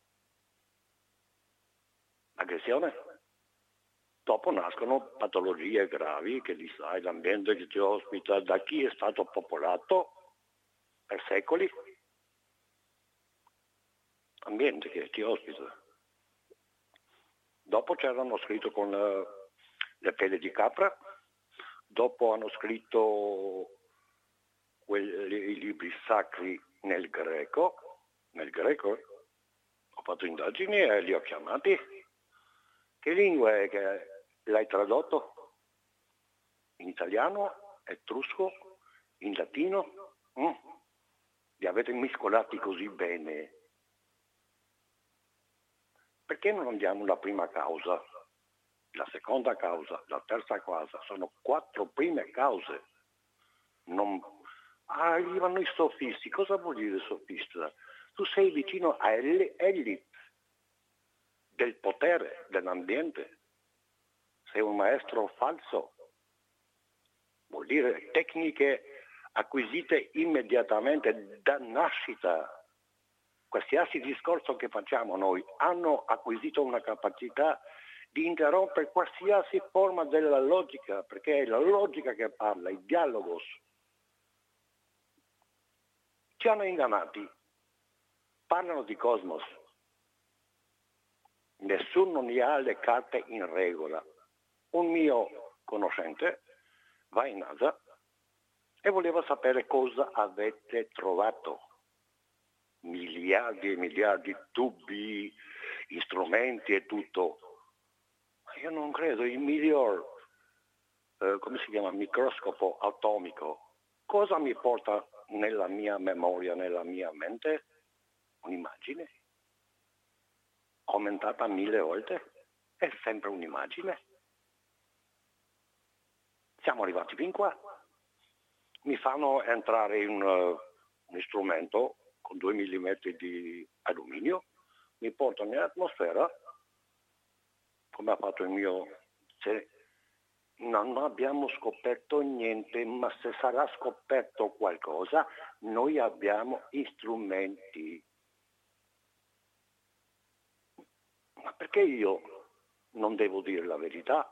Aggressione? Dopo nascono patologie gravi che li sai, l'ambiente che ti ospita, da chi è stato popolato per secoli, ambiente che ti ospita. Dopo c'erano scritto con le pelle di capra, dopo hanno scritto i libri sacri nel greco, ho fatto indagini e li ho chiamati. Che lingua è che l'hai tradotto? In italiano, etrusco, in latino? Li avete mescolati così bene. Perché non andiamo alla prima causa, la seconda causa, la terza causa? Sono 4 prime cause. Arrivano i sofisti. Cosa vuol dire sofista? Tu sei vicino all'elite del potere, dell'ambiente. Sei un maestro falso. Vuol dire tecniche acquisite immediatamente da nascita. Qualsiasi discorso che facciamo noi hanno acquisito una capacità di interrompere qualsiasi forma della logica, perché è la logica che parla, il dialogos. Ci hanno ingannati, parlano di cosmos. Nessuno ne ha le carte in regola. Un mio conoscente va in NASA e voleva sapere cosa avete trovato. Miliardi e miliardi di tubi, strumenti e tutto. Io non credo, il miglior, come si chiama, microscopo atomico, cosa mi porta nella mia memoria, nella mia mente? Un'immagine, aumentata 1000 volte, è sempre un'immagine. Siamo arrivati fin qua. Mi fanno entrare in un strumento con 2 mm di alluminio, mi portano in atmosfera, come ha fatto il mio... Non abbiamo scoperto niente, ma se sarà scoperto qualcosa, noi abbiamo strumenti. Ma perché io non devo dire la verità?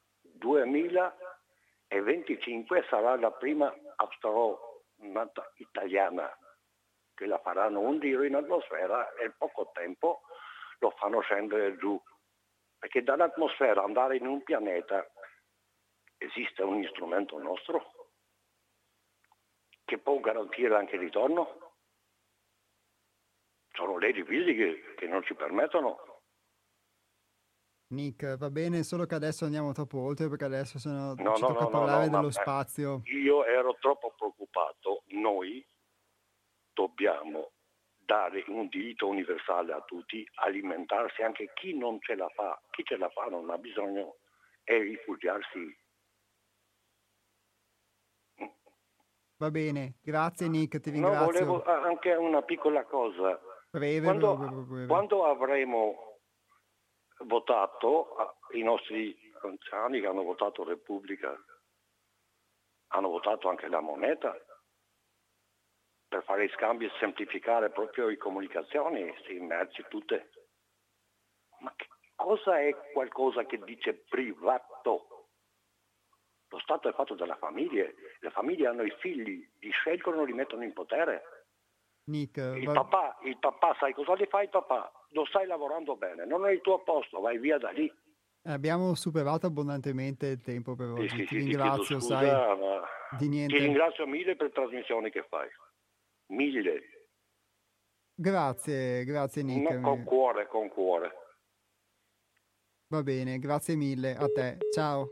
2025 sarà la prima astronauta italiana che la faranno un giro in atmosfera e in poco tempo lo fanno scendere giù. Perché dall'atmosfera andare in un pianeta esiste un strumento nostro che può garantire anche il ritorno? Sono leggi fisiche che non ci permettono. Nick, va bene, solo che adesso andiamo troppo oltre perché adesso ci No, tocca parlare dello spazio. Io ero troppo preoccupato. Noi dobbiamo dare un diritto universale a tutti, alimentarsi anche chi non ce la fa. Chi ce la fa non ha bisogno e rifugiarsi. Va bene, grazie Nick, ti No, ringrazio. volevo anche una piccola cosa. Breve. Quando avremo votato, i nostri anziani che hanno votato Repubblica, hanno votato anche la moneta per fare i scambi e semplificare proprio le comunicazioni, sì, merci tutte. Ma che cosa è qualcosa che dice privato? Lo Stato è fatto dalle famiglie, le famiglie hanno i figli, li scelgono, li mettono in potere. Nick, Il papà, sai cosa gli fai papà? Non stai lavorando bene, non è il tuo posto, vai via da lì. abbiamo superato abbondantemente il tempo per oggi. Sì, Ti ti chiedo ringrazio, sai, scusa, ma di ti niente. ringrazio mille per le trasmissioni che fai. Mille. Grazie Nick. No, con cuore, con cuore. Va bene, grazie mille a te. Ciao.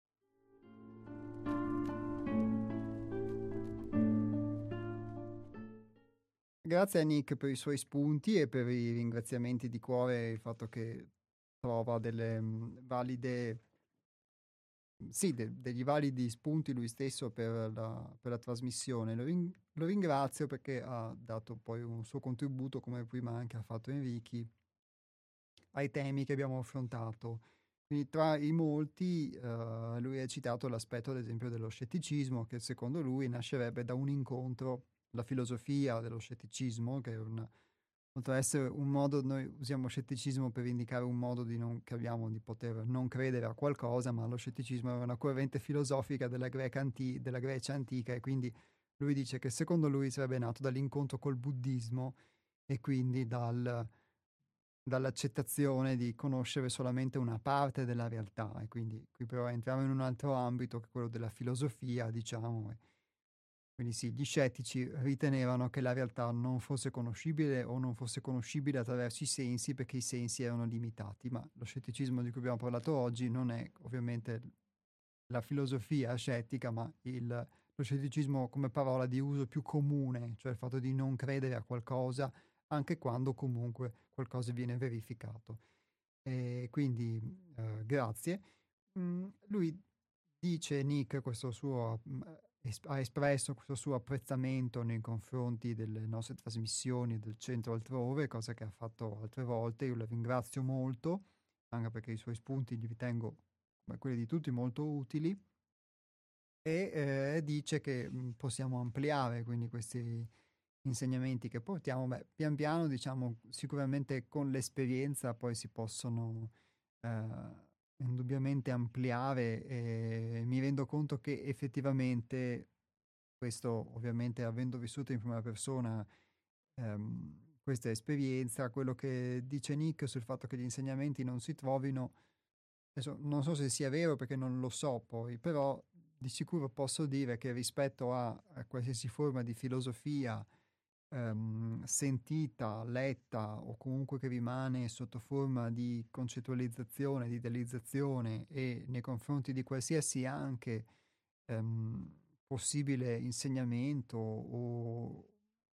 Grazie a Nick per i suoi spunti e per i ringraziamenti di cuore, il fatto che trova delle valide, sì, degli validi spunti lui stesso per la trasmissione. Lo ringrazio perché ha dato poi un suo contributo, come prima anche ha fatto Enrichi, ai temi che abbiamo affrontato. Quindi tra i molti lui ha citato l'aspetto ad esempio dello scetticismo, che secondo lui nascerebbe da un incontro, la filosofia dello scetticismo, che è potrebbe essere un modo, noi usiamo scetticismo per indicare un modo che abbiamo di poter non credere a qualcosa, ma lo scetticismo è una corrente filosofica della Grecia antica, e quindi lui dice che secondo lui sarebbe nato dall'incontro col buddismo e quindi dall'accettazione di conoscere solamente una parte della realtà. E quindi qui però entriamo in un altro ambito, che è quello della filosofia, diciamo. Quindi sì, gli scettici ritenevano che la realtà non fosse conoscibile o non fosse conoscibile attraverso i sensi, perché i sensi erano limitati. Ma lo scetticismo di cui abbiamo parlato oggi non è ovviamente la filosofia scettica, ma lo scetticismo come parola di uso più comune, cioè il fatto di non credere a qualcosa anche quando comunque qualcosa viene verificato. E quindi grazie. Lui dice, Nick, ha espresso questo suo apprezzamento nei confronti delle nostre trasmissioni del centro altrove, cosa che ha fatto altre volte. Io lo ringrazio molto, anche perché i suoi spunti li ritengo, come quelli di tutti, molto utili, e dice che possiamo ampliare quindi questi insegnamenti che portiamo. Beh, pian piano, diciamo, sicuramente con l'esperienza poi si possono indubbiamente ampliare, e mi rendo conto che effettivamente questo, ovviamente avendo vissuto in prima persona questa esperienza, quello che dice Nick sul fatto che gli insegnamenti non si trovino, adesso non so se sia vero perché non lo so poi, però di sicuro posso dire che rispetto a qualsiasi forma di filosofia sentita, letta o comunque che rimane sotto forma di concettualizzazione, di idealizzazione, e nei confronti di qualsiasi anche possibile insegnamento o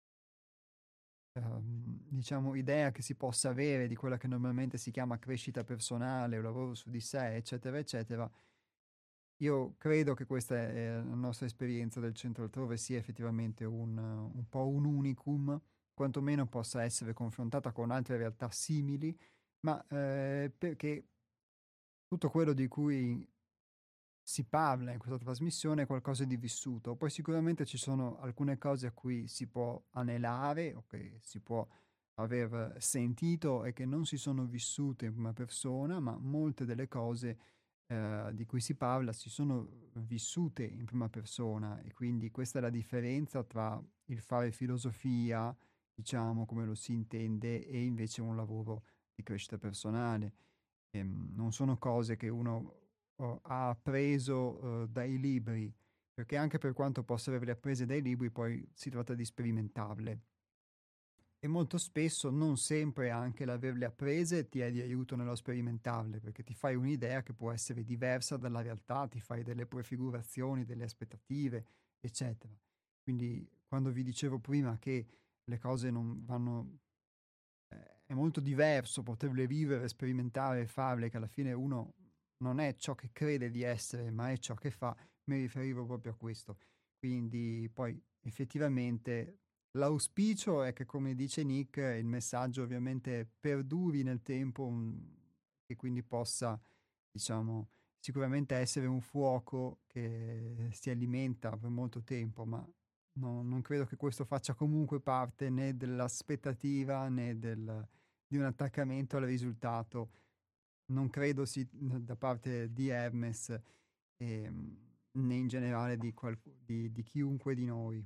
diciamo idea che si possa avere di quella che normalmente si chiama crescita personale o lavoro su di sé, eccetera, eccetera. Io credo che questa è la nostra esperienza del centro altrove sia effettivamente un po' un unicum, quantomeno possa essere confrontata con altre realtà simili, ma perché tutto quello di cui si parla in questa trasmissione è qualcosa di vissuto. Poi sicuramente ci sono alcune cose a cui si può anelare o che si può aver sentito e che non si sono vissute in prima persona, ma molte delle cose di cui si parla si sono vissute in prima persona, e quindi questa è la differenza tra il fare filosofia, diciamo come lo si intende, e invece un lavoro di crescita personale. Non sono cose che uno ha appreso dai libri, perché anche per quanto possa averle apprese dai libri, poi si tratta di sperimentarle. E molto spesso, non sempre anche l'averle apprese ti è di aiuto nello sperimentarle, perché ti fai un'idea che può essere diversa dalla realtà, ti fai delle prefigurazioni, delle aspettative, eccetera. Quindi quando vi dicevo prima che le cose non vanno, è molto diverso poterle vivere, sperimentare e farle, che alla fine uno non è ciò che crede di essere, ma è ciò che fa, mi riferivo proprio a questo. Quindi poi effettivamente l'auspicio è che, come dice Nick, il messaggio ovviamente perduri nel tempo, e quindi possa, diciamo, sicuramente essere un fuoco che si alimenta per molto tempo, ma non credo che questo faccia comunque parte né dell'aspettativa né di un attaccamento al risultato. Non credo da parte di Hermes. né in generale di chiunque di noi.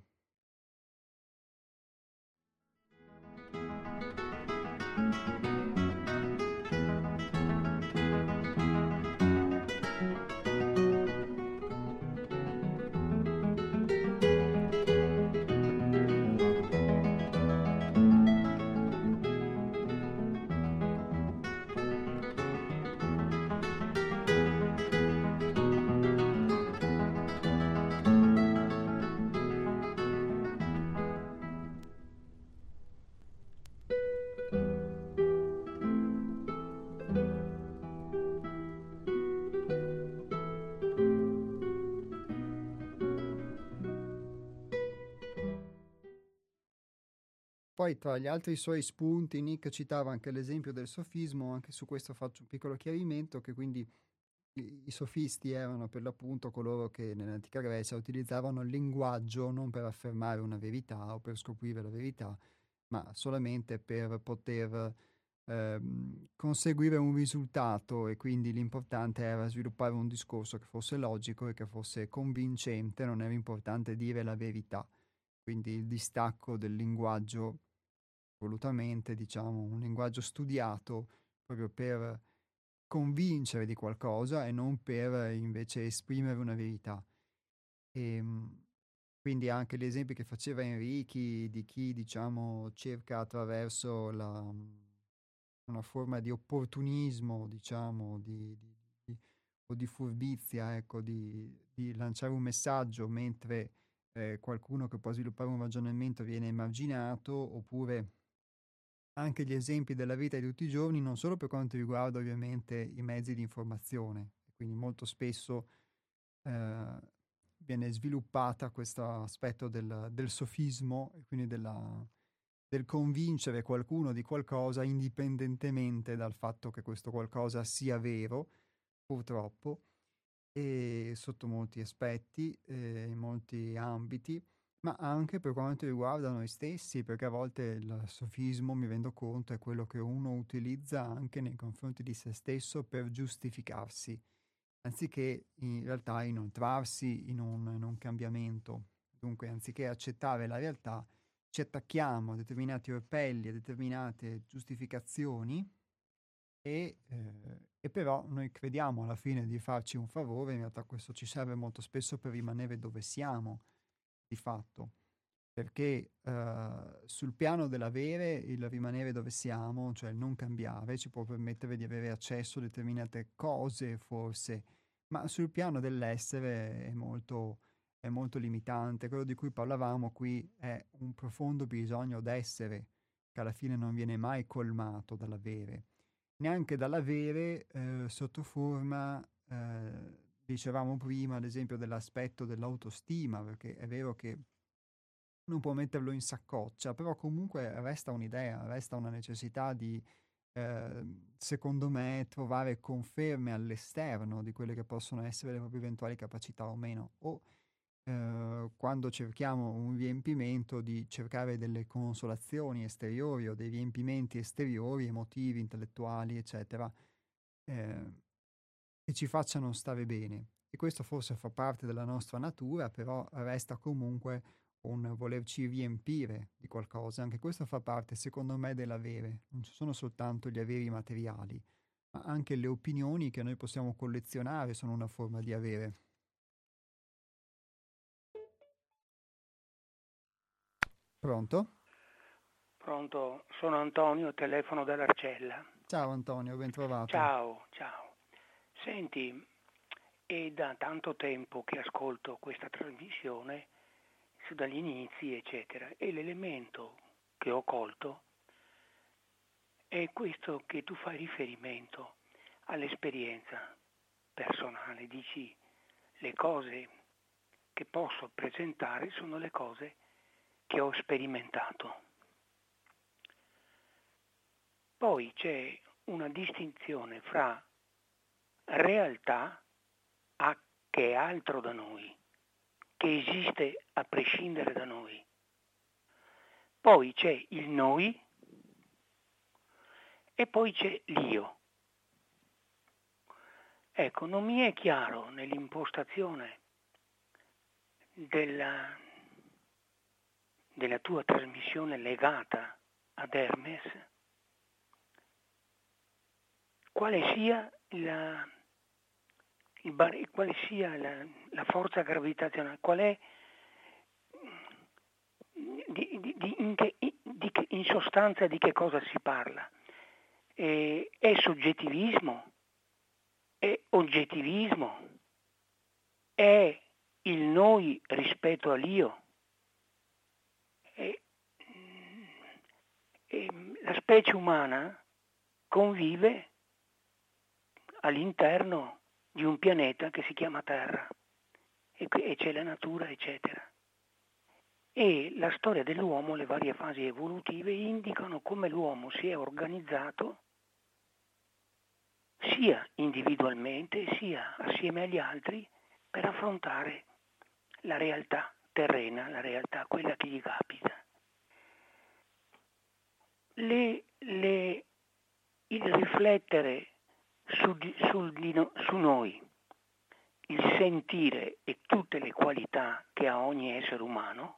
Poi tra gli altri suoi spunti Nick citava anche l'esempio del sofismo, anche su questo faccio un piccolo chiarimento, che quindi i sofisti erano per l'appunto coloro che nell'antica Grecia utilizzavano il linguaggio non per affermare una verità o per scoprire la verità, ma solamente per poter conseguire un risultato, e quindi l'importante era sviluppare un discorso che fosse logico e che fosse convincente, non era importante dire la verità. Quindi il distacco del linguaggio volutamente, diciamo, un linguaggio studiato proprio per convincere di qualcosa e non per invece esprimere una verità. Ehm, quindi anche gli esempi che faceva Enrichi di chi, diciamo, cerca attraverso una forma di opportunismo, diciamo, o di furbizia, ecco, di lanciare un messaggio mentre qualcuno che può sviluppare un ragionamento viene emarginato, oppure anche gli esempi della vita di tutti i giorni, non solo per quanto riguarda ovviamente i mezzi di informazione, quindi molto spesso eh, viene sviluppata questo aspetto del sofismo e quindi del convincere qualcuno di qualcosa indipendentemente dal fatto che questo qualcosa sia vero, purtroppo, e sotto molti aspetti, in molti ambiti, ma anche per quanto riguarda noi stessi, perché a volte il sofismo, mi rendo conto, è quello che uno utilizza anche nei confronti di se stesso per giustificarsi, anziché in realtà inoltrarsi in un cambiamento. Dunque, anziché accettare la realtà, ci attacchiamo a determinati orpelli, a determinate giustificazioni e però noi crediamo alla fine di farci un favore, in realtà questo ci serve molto spesso per rimanere dove siamo, di fatto, perché sul piano dell'avere, il rimanere dove siamo, cioè il non cambiare, ci può permettere di avere accesso a determinate cose, forse, ma sul piano dell'essere è molto limitante. Quello di cui parlavamo qui è un profondo bisogno d'essere, che alla fine non viene mai colmato dall'avere, neanche dall'avere sotto forma, dicevamo prima, ad esempio, dell'aspetto dell'autostima, perché è vero che non può metterlo in saccoccia, però comunque resta un'idea, resta una necessità di, secondo me, trovare conferme all'esterno di quelle che possono essere le proprie eventuali capacità o meno, o quando cerchiamo un riempimento di cercare delle consolazioni esteriori o dei riempimenti esteriori, emotivi, intellettuali, eccetera, eh, che ci facciano stare bene. E questo forse fa parte della nostra natura, però resta comunque un volerci riempire di qualcosa. Anche questo fa parte, secondo me, dell'avere. Non ci sono soltanto gli averi materiali, ma anche le opinioni che noi possiamo collezionare sono una forma di avere. Pronto? Pronto, sono Antonio, telefono dall'Arcella. Ciao Antonio, ben trovato. Ciao, ciao. Senti, è da tanto tempo che ascolto questa trasmissione, su dagli inizi, eccetera, e l'elemento che ho colto è questo che tu fai riferimento all'esperienza personale. Dici, le cose che posso presentare sono le cose che ho sperimentato. Poi c'è una distinzione fra realtà che è altro da noi, che esiste a prescindere da noi. Poi c'è il noi e poi c'è l'io. Ecco, non mi è chiaro nell'impostazione della tua trasmissione legata ad Hermes, quale sia quale sia la forza gravitazionale, qual è in sostanza di che cosa si parla. È soggettivismo? È oggettivismo? È il noi rispetto all'io? La specie umana convive all'interno di un pianeta che si chiama Terra e c'è la natura, eccetera. E la storia dell'uomo, le varie fasi evolutive indicano come l'uomo si è organizzato sia individualmente sia assieme agli altri per affrontare la realtà terrena, la realtà quella che gli capita. Il riflettere su noi, il sentire e tutte le qualità che ha ogni essere umano,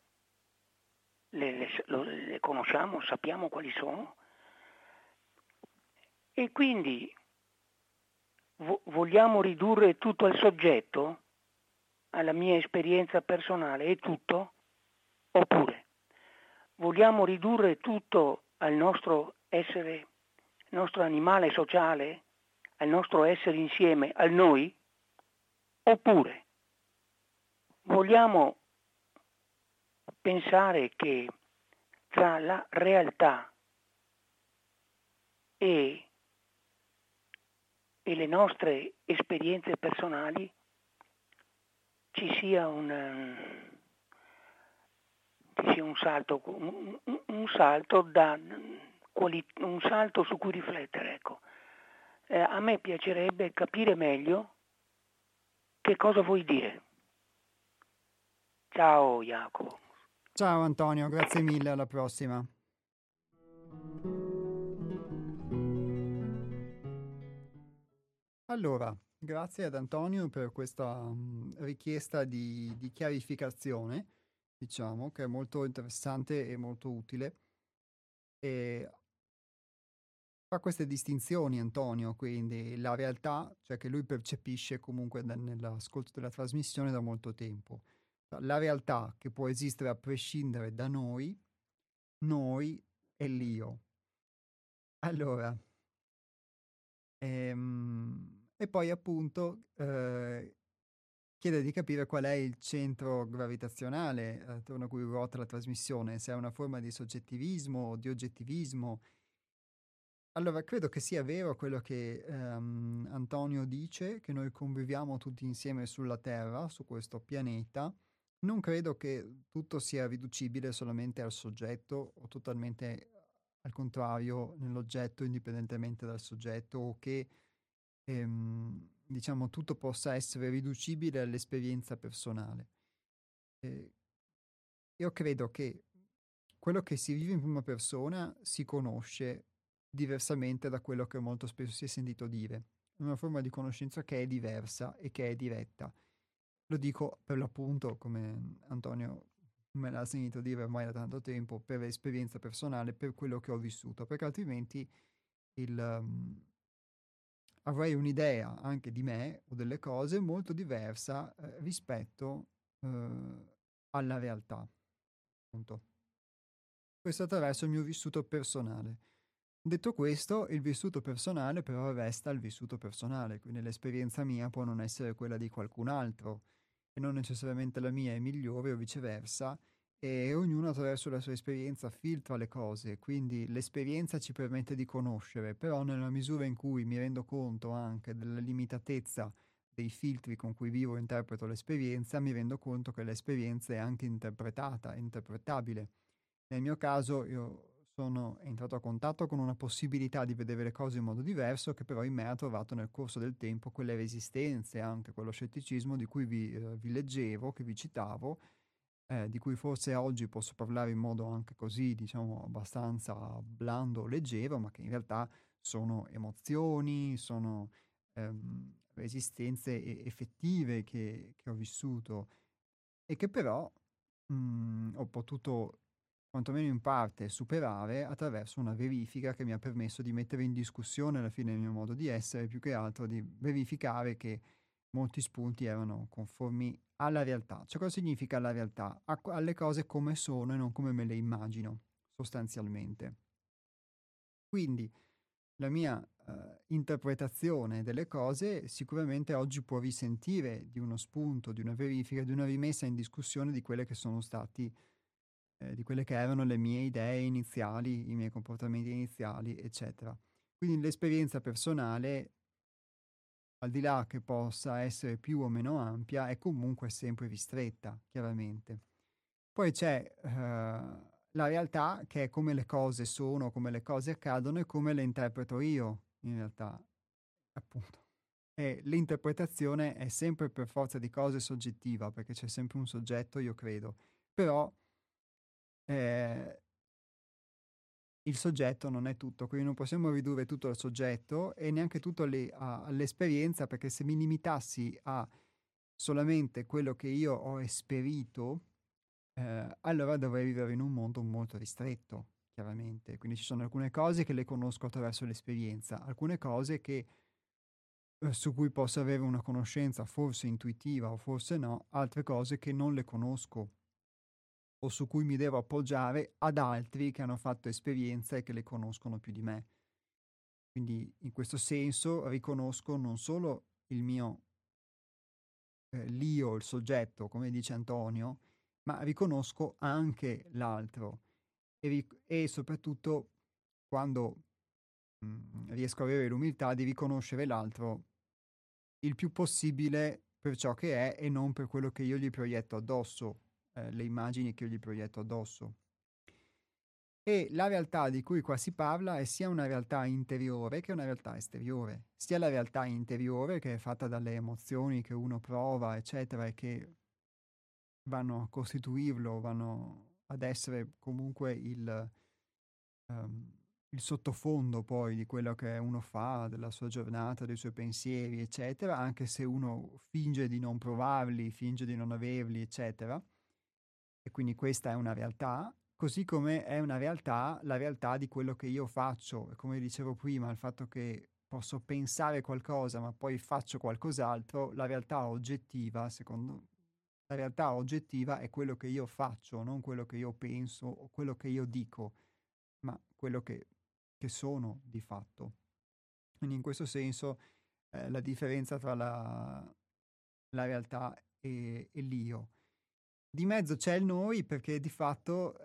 le conosciamo, sappiamo quali sono, e quindi vogliamo ridurre tutto al soggetto, alla mia esperienza personale, è tutto? Oppure vogliamo ridurre tutto al nostro essere, nostro animale sociale, al nostro essere insieme, al noi? Oppure vogliamo pensare che tra la realtà e le nostre esperienze personali ci sia un salto, un salto su cui riflettere, ecco. A me piacerebbe capire meglio che cosa vuoi dire. Ciao Jacopo. Ciao Antonio, grazie mille, alla prossima. Allora, grazie ad Antonio per questa richiesta di chiarificazione, diciamo, che è molto interessante e molto utile. E fa queste distinzioni, Antonio, quindi la realtà, cioè che lui percepisce comunque nell'ascolto della trasmissione da molto tempo. La realtà che può esistere a prescindere da noi e l'io. Allora, e poi appunto chiede di capire qual è il centro gravitazionale attorno a cui ruota la trasmissione, se è una forma di soggettivismo o di oggettivismo. Allora, credo che sia vero quello che Antonio dice, che noi conviviamo tutti insieme sulla Terra, su questo pianeta. Non credo che tutto sia riducibile solamente al soggetto o totalmente al contrario nell'oggetto indipendentemente dal soggetto o che diciamo tutto possa essere riducibile all'esperienza personale. Io credo che quello che si vive in prima persona si conosce diversamente da quello che molto spesso si è sentito dire. È una forma di conoscenza che è diversa e che è diretta. Lo dico per l'appunto, come Antonio me l'ha sentito dire ormai da tanto tempo, per esperienza personale, per quello che ho vissuto, perché altrimenti avrei un'idea anche di me o delle cose molto diversa rispetto alla realtà. Appunto. Questo attraverso il mio vissuto personale. Detto questo, il vissuto personale però resta il vissuto personale, quindi l'esperienza mia può non essere quella di qualcun altro e non necessariamente la mia è migliore o viceversa, e ognuno attraverso la sua esperienza filtra le cose, quindi l'esperienza ci permette di conoscere, però nella misura in cui mi rendo conto anche della limitatezza dei filtri con cui vivo e interpreto l'esperienza, mi rendo conto che l'esperienza è anche interpretata, è interpretabile. Nel mio caso io sono entrato a contatto con una possibilità di vedere le cose in modo diverso che però in me ha trovato nel corso del tempo quelle resistenze, anche quello scetticismo di cui vi leggevo, che vi citavo, di cui forse oggi posso parlare in modo anche così, diciamo, abbastanza blando, leggero, ma che in realtà sono emozioni, sono resistenze effettive che ho vissuto. e che però ho potuto, quantomeno in parte, superare attraverso una verifica che mi ha permesso di mettere in discussione alla fine il mio modo di essere, più che altro di verificare che molti spunti erano conformi alla realtà. Cioè, cosa significa la realtà? Alle cose come sono e non come me le immagino, sostanzialmente. Quindi la mia interpretazione delle cose sicuramente oggi può risentire di uno spunto, di una verifica, di una rimessa in discussione di quelle che sono stati, di quelle che erano le mie idee iniziali, i miei comportamenti iniziali, eccetera. Quindi l'esperienza personale, al di là che possa essere più o meno ampia, è comunque sempre ristretta, chiaramente. Poi c'è la realtà, che è come le cose sono, come le cose accadono e come le interpreto io, in realtà, appunto. E l'interpretazione è sempre per forza di cose soggettiva, perché c'è sempre un soggetto, io credo. Però eh, il soggetto non è tutto, quindi non possiamo ridurre tutto al soggetto e neanche tutto all'esperienza, perché se mi limitassi a solamente quello che io ho esperito, allora dovrei vivere in un mondo molto ristretto, chiaramente. Quindi ci sono alcune cose che le conosco attraverso l'esperienza, alcune cose che, su cui posso avere una conoscenza forse intuitiva o forse no, altre cose che non le conosco o su cui mi devo appoggiare ad altri che hanno fatto esperienza e che le conoscono più di me. Quindi in questo senso riconosco non solo il mio l'io, il soggetto, come dice Antonio, ma riconosco anche l'altro e soprattutto quando riesco a avere l'umiltà di riconoscere l'altro il più possibile per ciò che è e non per quello che io gli proietto addosso, le immagini che io gli proietto addosso. E la realtà di cui qua si parla è sia una realtà interiore che una realtà esteriore. Sia la realtà interiore, che è fatta dalle emozioni che uno prova, eccetera, e che vanno a costituirlo, vanno ad essere comunque ehm, il sottofondo poi di quello che uno fa, della sua giornata, dei suoi pensieri, eccetera, anche se uno finge di non provarli, finge di non averli, eccetera. E quindi questa è una realtà, così come è una realtà la realtà di quello che io faccio. E come dicevo prima, il fatto che posso pensare qualcosa ma poi faccio qualcos'altro, la realtà oggettiva, secondo la realtà oggettiva è quello che io faccio, non quello che io penso o quello che io dico, ma quello che sono di fatto. Quindi in questo senso la differenza tra la realtà e l'io. Di mezzo c'è il noi perché di fatto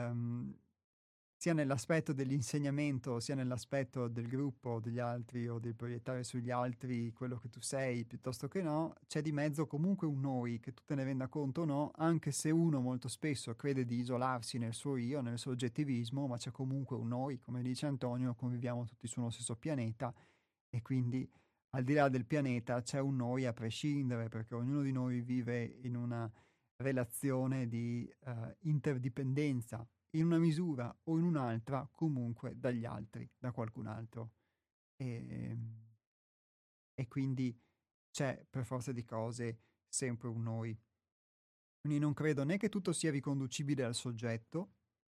sia nell'aspetto dell'insegnamento, sia nell'aspetto del gruppo, degli altri o del proiettare sugli altri quello che tu sei piuttosto che no, c'è di mezzo comunque un noi, che tu te ne renda conto o no, anche se uno molto spesso crede di isolarsi nel suo io, nel suo oggettivismo, ma c'è comunque un noi, come dice Antonio, conviviamo tutti sullo stesso pianeta e quindi al di là del pianeta c'è un noi a prescindere, perché ognuno di noi vive in una relazione di interdipendenza in una misura o in un'altra comunque dagli altri, da qualcun altro. E, e quindi c'è per forza di cose sempre un noi. Quindi non credo né che tutto sia riconducibile al soggetto,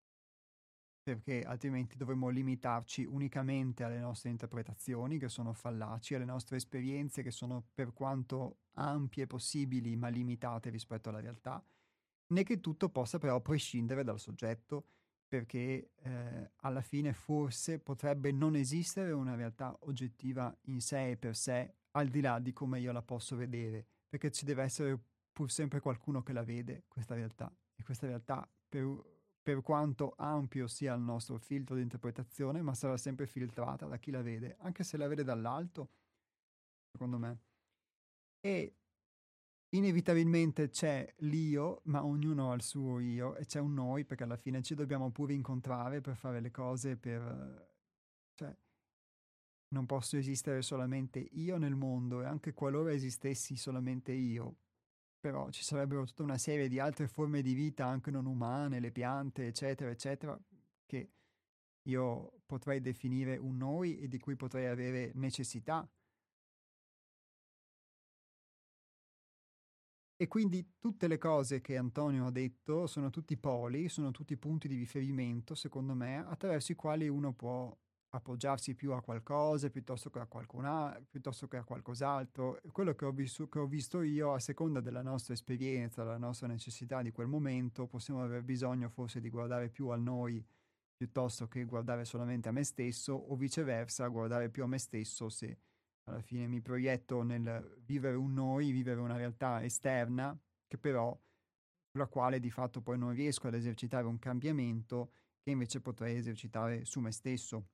perché altrimenti dovremmo limitarci unicamente alle nostre interpretazioni, che sono fallaci, alle nostre esperienze, che sono per quanto ampie possibili, ma limitate rispetto alla realtà, né che tutto possa però prescindere dal soggetto, perché alla fine forse potrebbe non esistere una realtà oggettiva in sé e per sé, al di là di come io la posso vedere, perché ci deve essere pur sempre qualcuno che la vede, questa realtà, e questa realtà per quanto ampio sia il nostro filtro di interpretazione, ma sarà sempre filtrata da chi la vede, anche se la vede dall'alto, secondo me. E inevitabilmente c'è l'io, ma ognuno ha il suo io e c'è un noi, perché alla fine ci dobbiamo pure incontrare per fare le cose, cioè, non posso esistere solamente io nel mondo e anche qualora esistessi solamente io, però ci sarebbero tutta una serie di altre forme di vita anche non umane, le piante, eccetera, eccetera, che io potrei definire un noi e di cui potrei avere necessità. E quindi tutte le cose che Antonio ha detto sono tutti poli, sono tutti punti di riferimento, secondo me, attraverso i quali uno può appoggiarsi più a qualcosa piuttosto che a piuttosto che a qualcos'altro. Quello che ho visto io, a seconda della nostra esperienza, della nostra necessità di quel momento, possiamo aver bisogno forse di guardare più a noi piuttosto che guardare solamente a me stesso, o viceversa, guardare più a me stesso se alla fine mi proietto nel vivere un noi, vivere una realtà esterna, che però sulla quale di fatto poi non riesco ad esercitare un cambiamento che invece potrei esercitare su me stesso.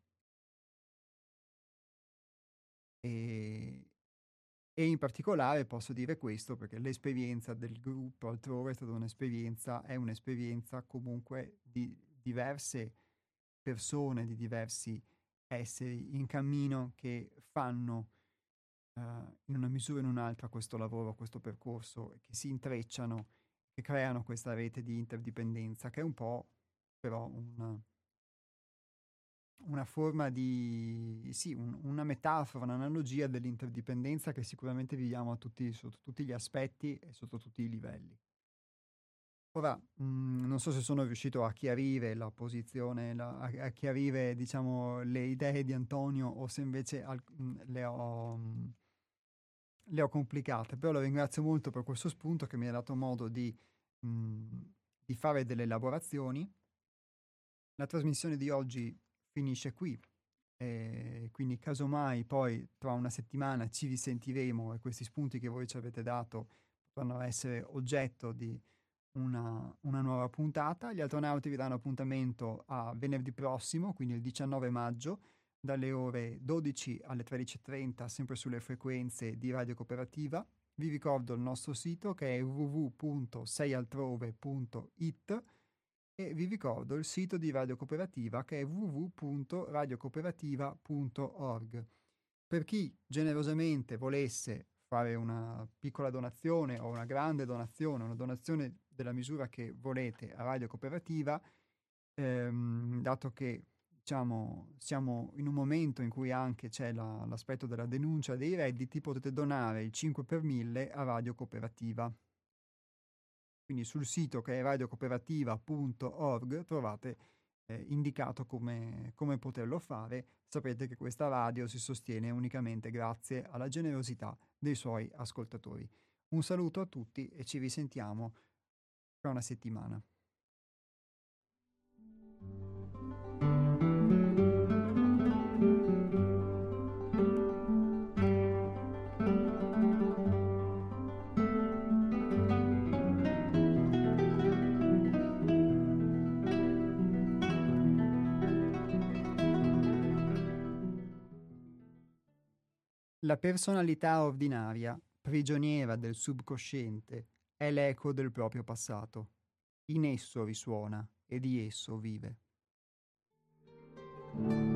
E, e in particolare posso dire questo perché l'esperienza del gruppo altrove è stata è un'esperienza comunque di diverse persone, di diversi esseri in cammino che fanno in una misura o in un'altra questo lavoro, questo percorso, che si intrecciano, che creano questa rete di interdipendenza, che è un po' però una forma di, sì, una metafora, un'analogia dell'interdipendenza che sicuramente viviamo sotto tutti gli aspetti e sotto tutti i livelli. Ora, non so se sono riuscito a chiarire la posizione, a chiarire, diciamo, le idee di Antonio o se invece le ho complicate, però lo ringrazio molto per questo spunto che mi ha dato modo di fare delle elaborazioni. La trasmissione di oggi finisce qui, quindi casomai poi tra una settimana ci risentiremo e questi spunti che voi ci avete dato potranno essere oggetto di una nuova puntata. Gli astronauti vi danno appuntamento a venerdì prossimo, quindi il 19 maggio, dalle ore 12 alle 13:30, sempre sulle frequenze di Radio Cooperativa. Vi ricordo il nostro sito che è www.seialtrove.it e vi ricordo il sito di Radio Cooperativa che è www.radiocooperativa.org. Per chi generosamente volesse fare una piccola donazione o una grande donazione, una donazione della misura che volete a Radio Cooperativa, dato che diciamo, siamo in un momento in cui anche c'è l'aspetto della denuncia dei redditi, potete donare il 5 per 1000 a Radio Cooperativa. Quindi sul sito che è radiocooperativa.org trovate indicato come poterlo fare. Sapete che questa radio si sostiene unicamente grazie alla generosità dei suoi ascoltatori. Un saluto a tutti e ci risentiamo tra una settimana. La personalità ordinaria, prigioniera del subconsciente, è l'eco del proprio passato. In esso risuona e di esso vive.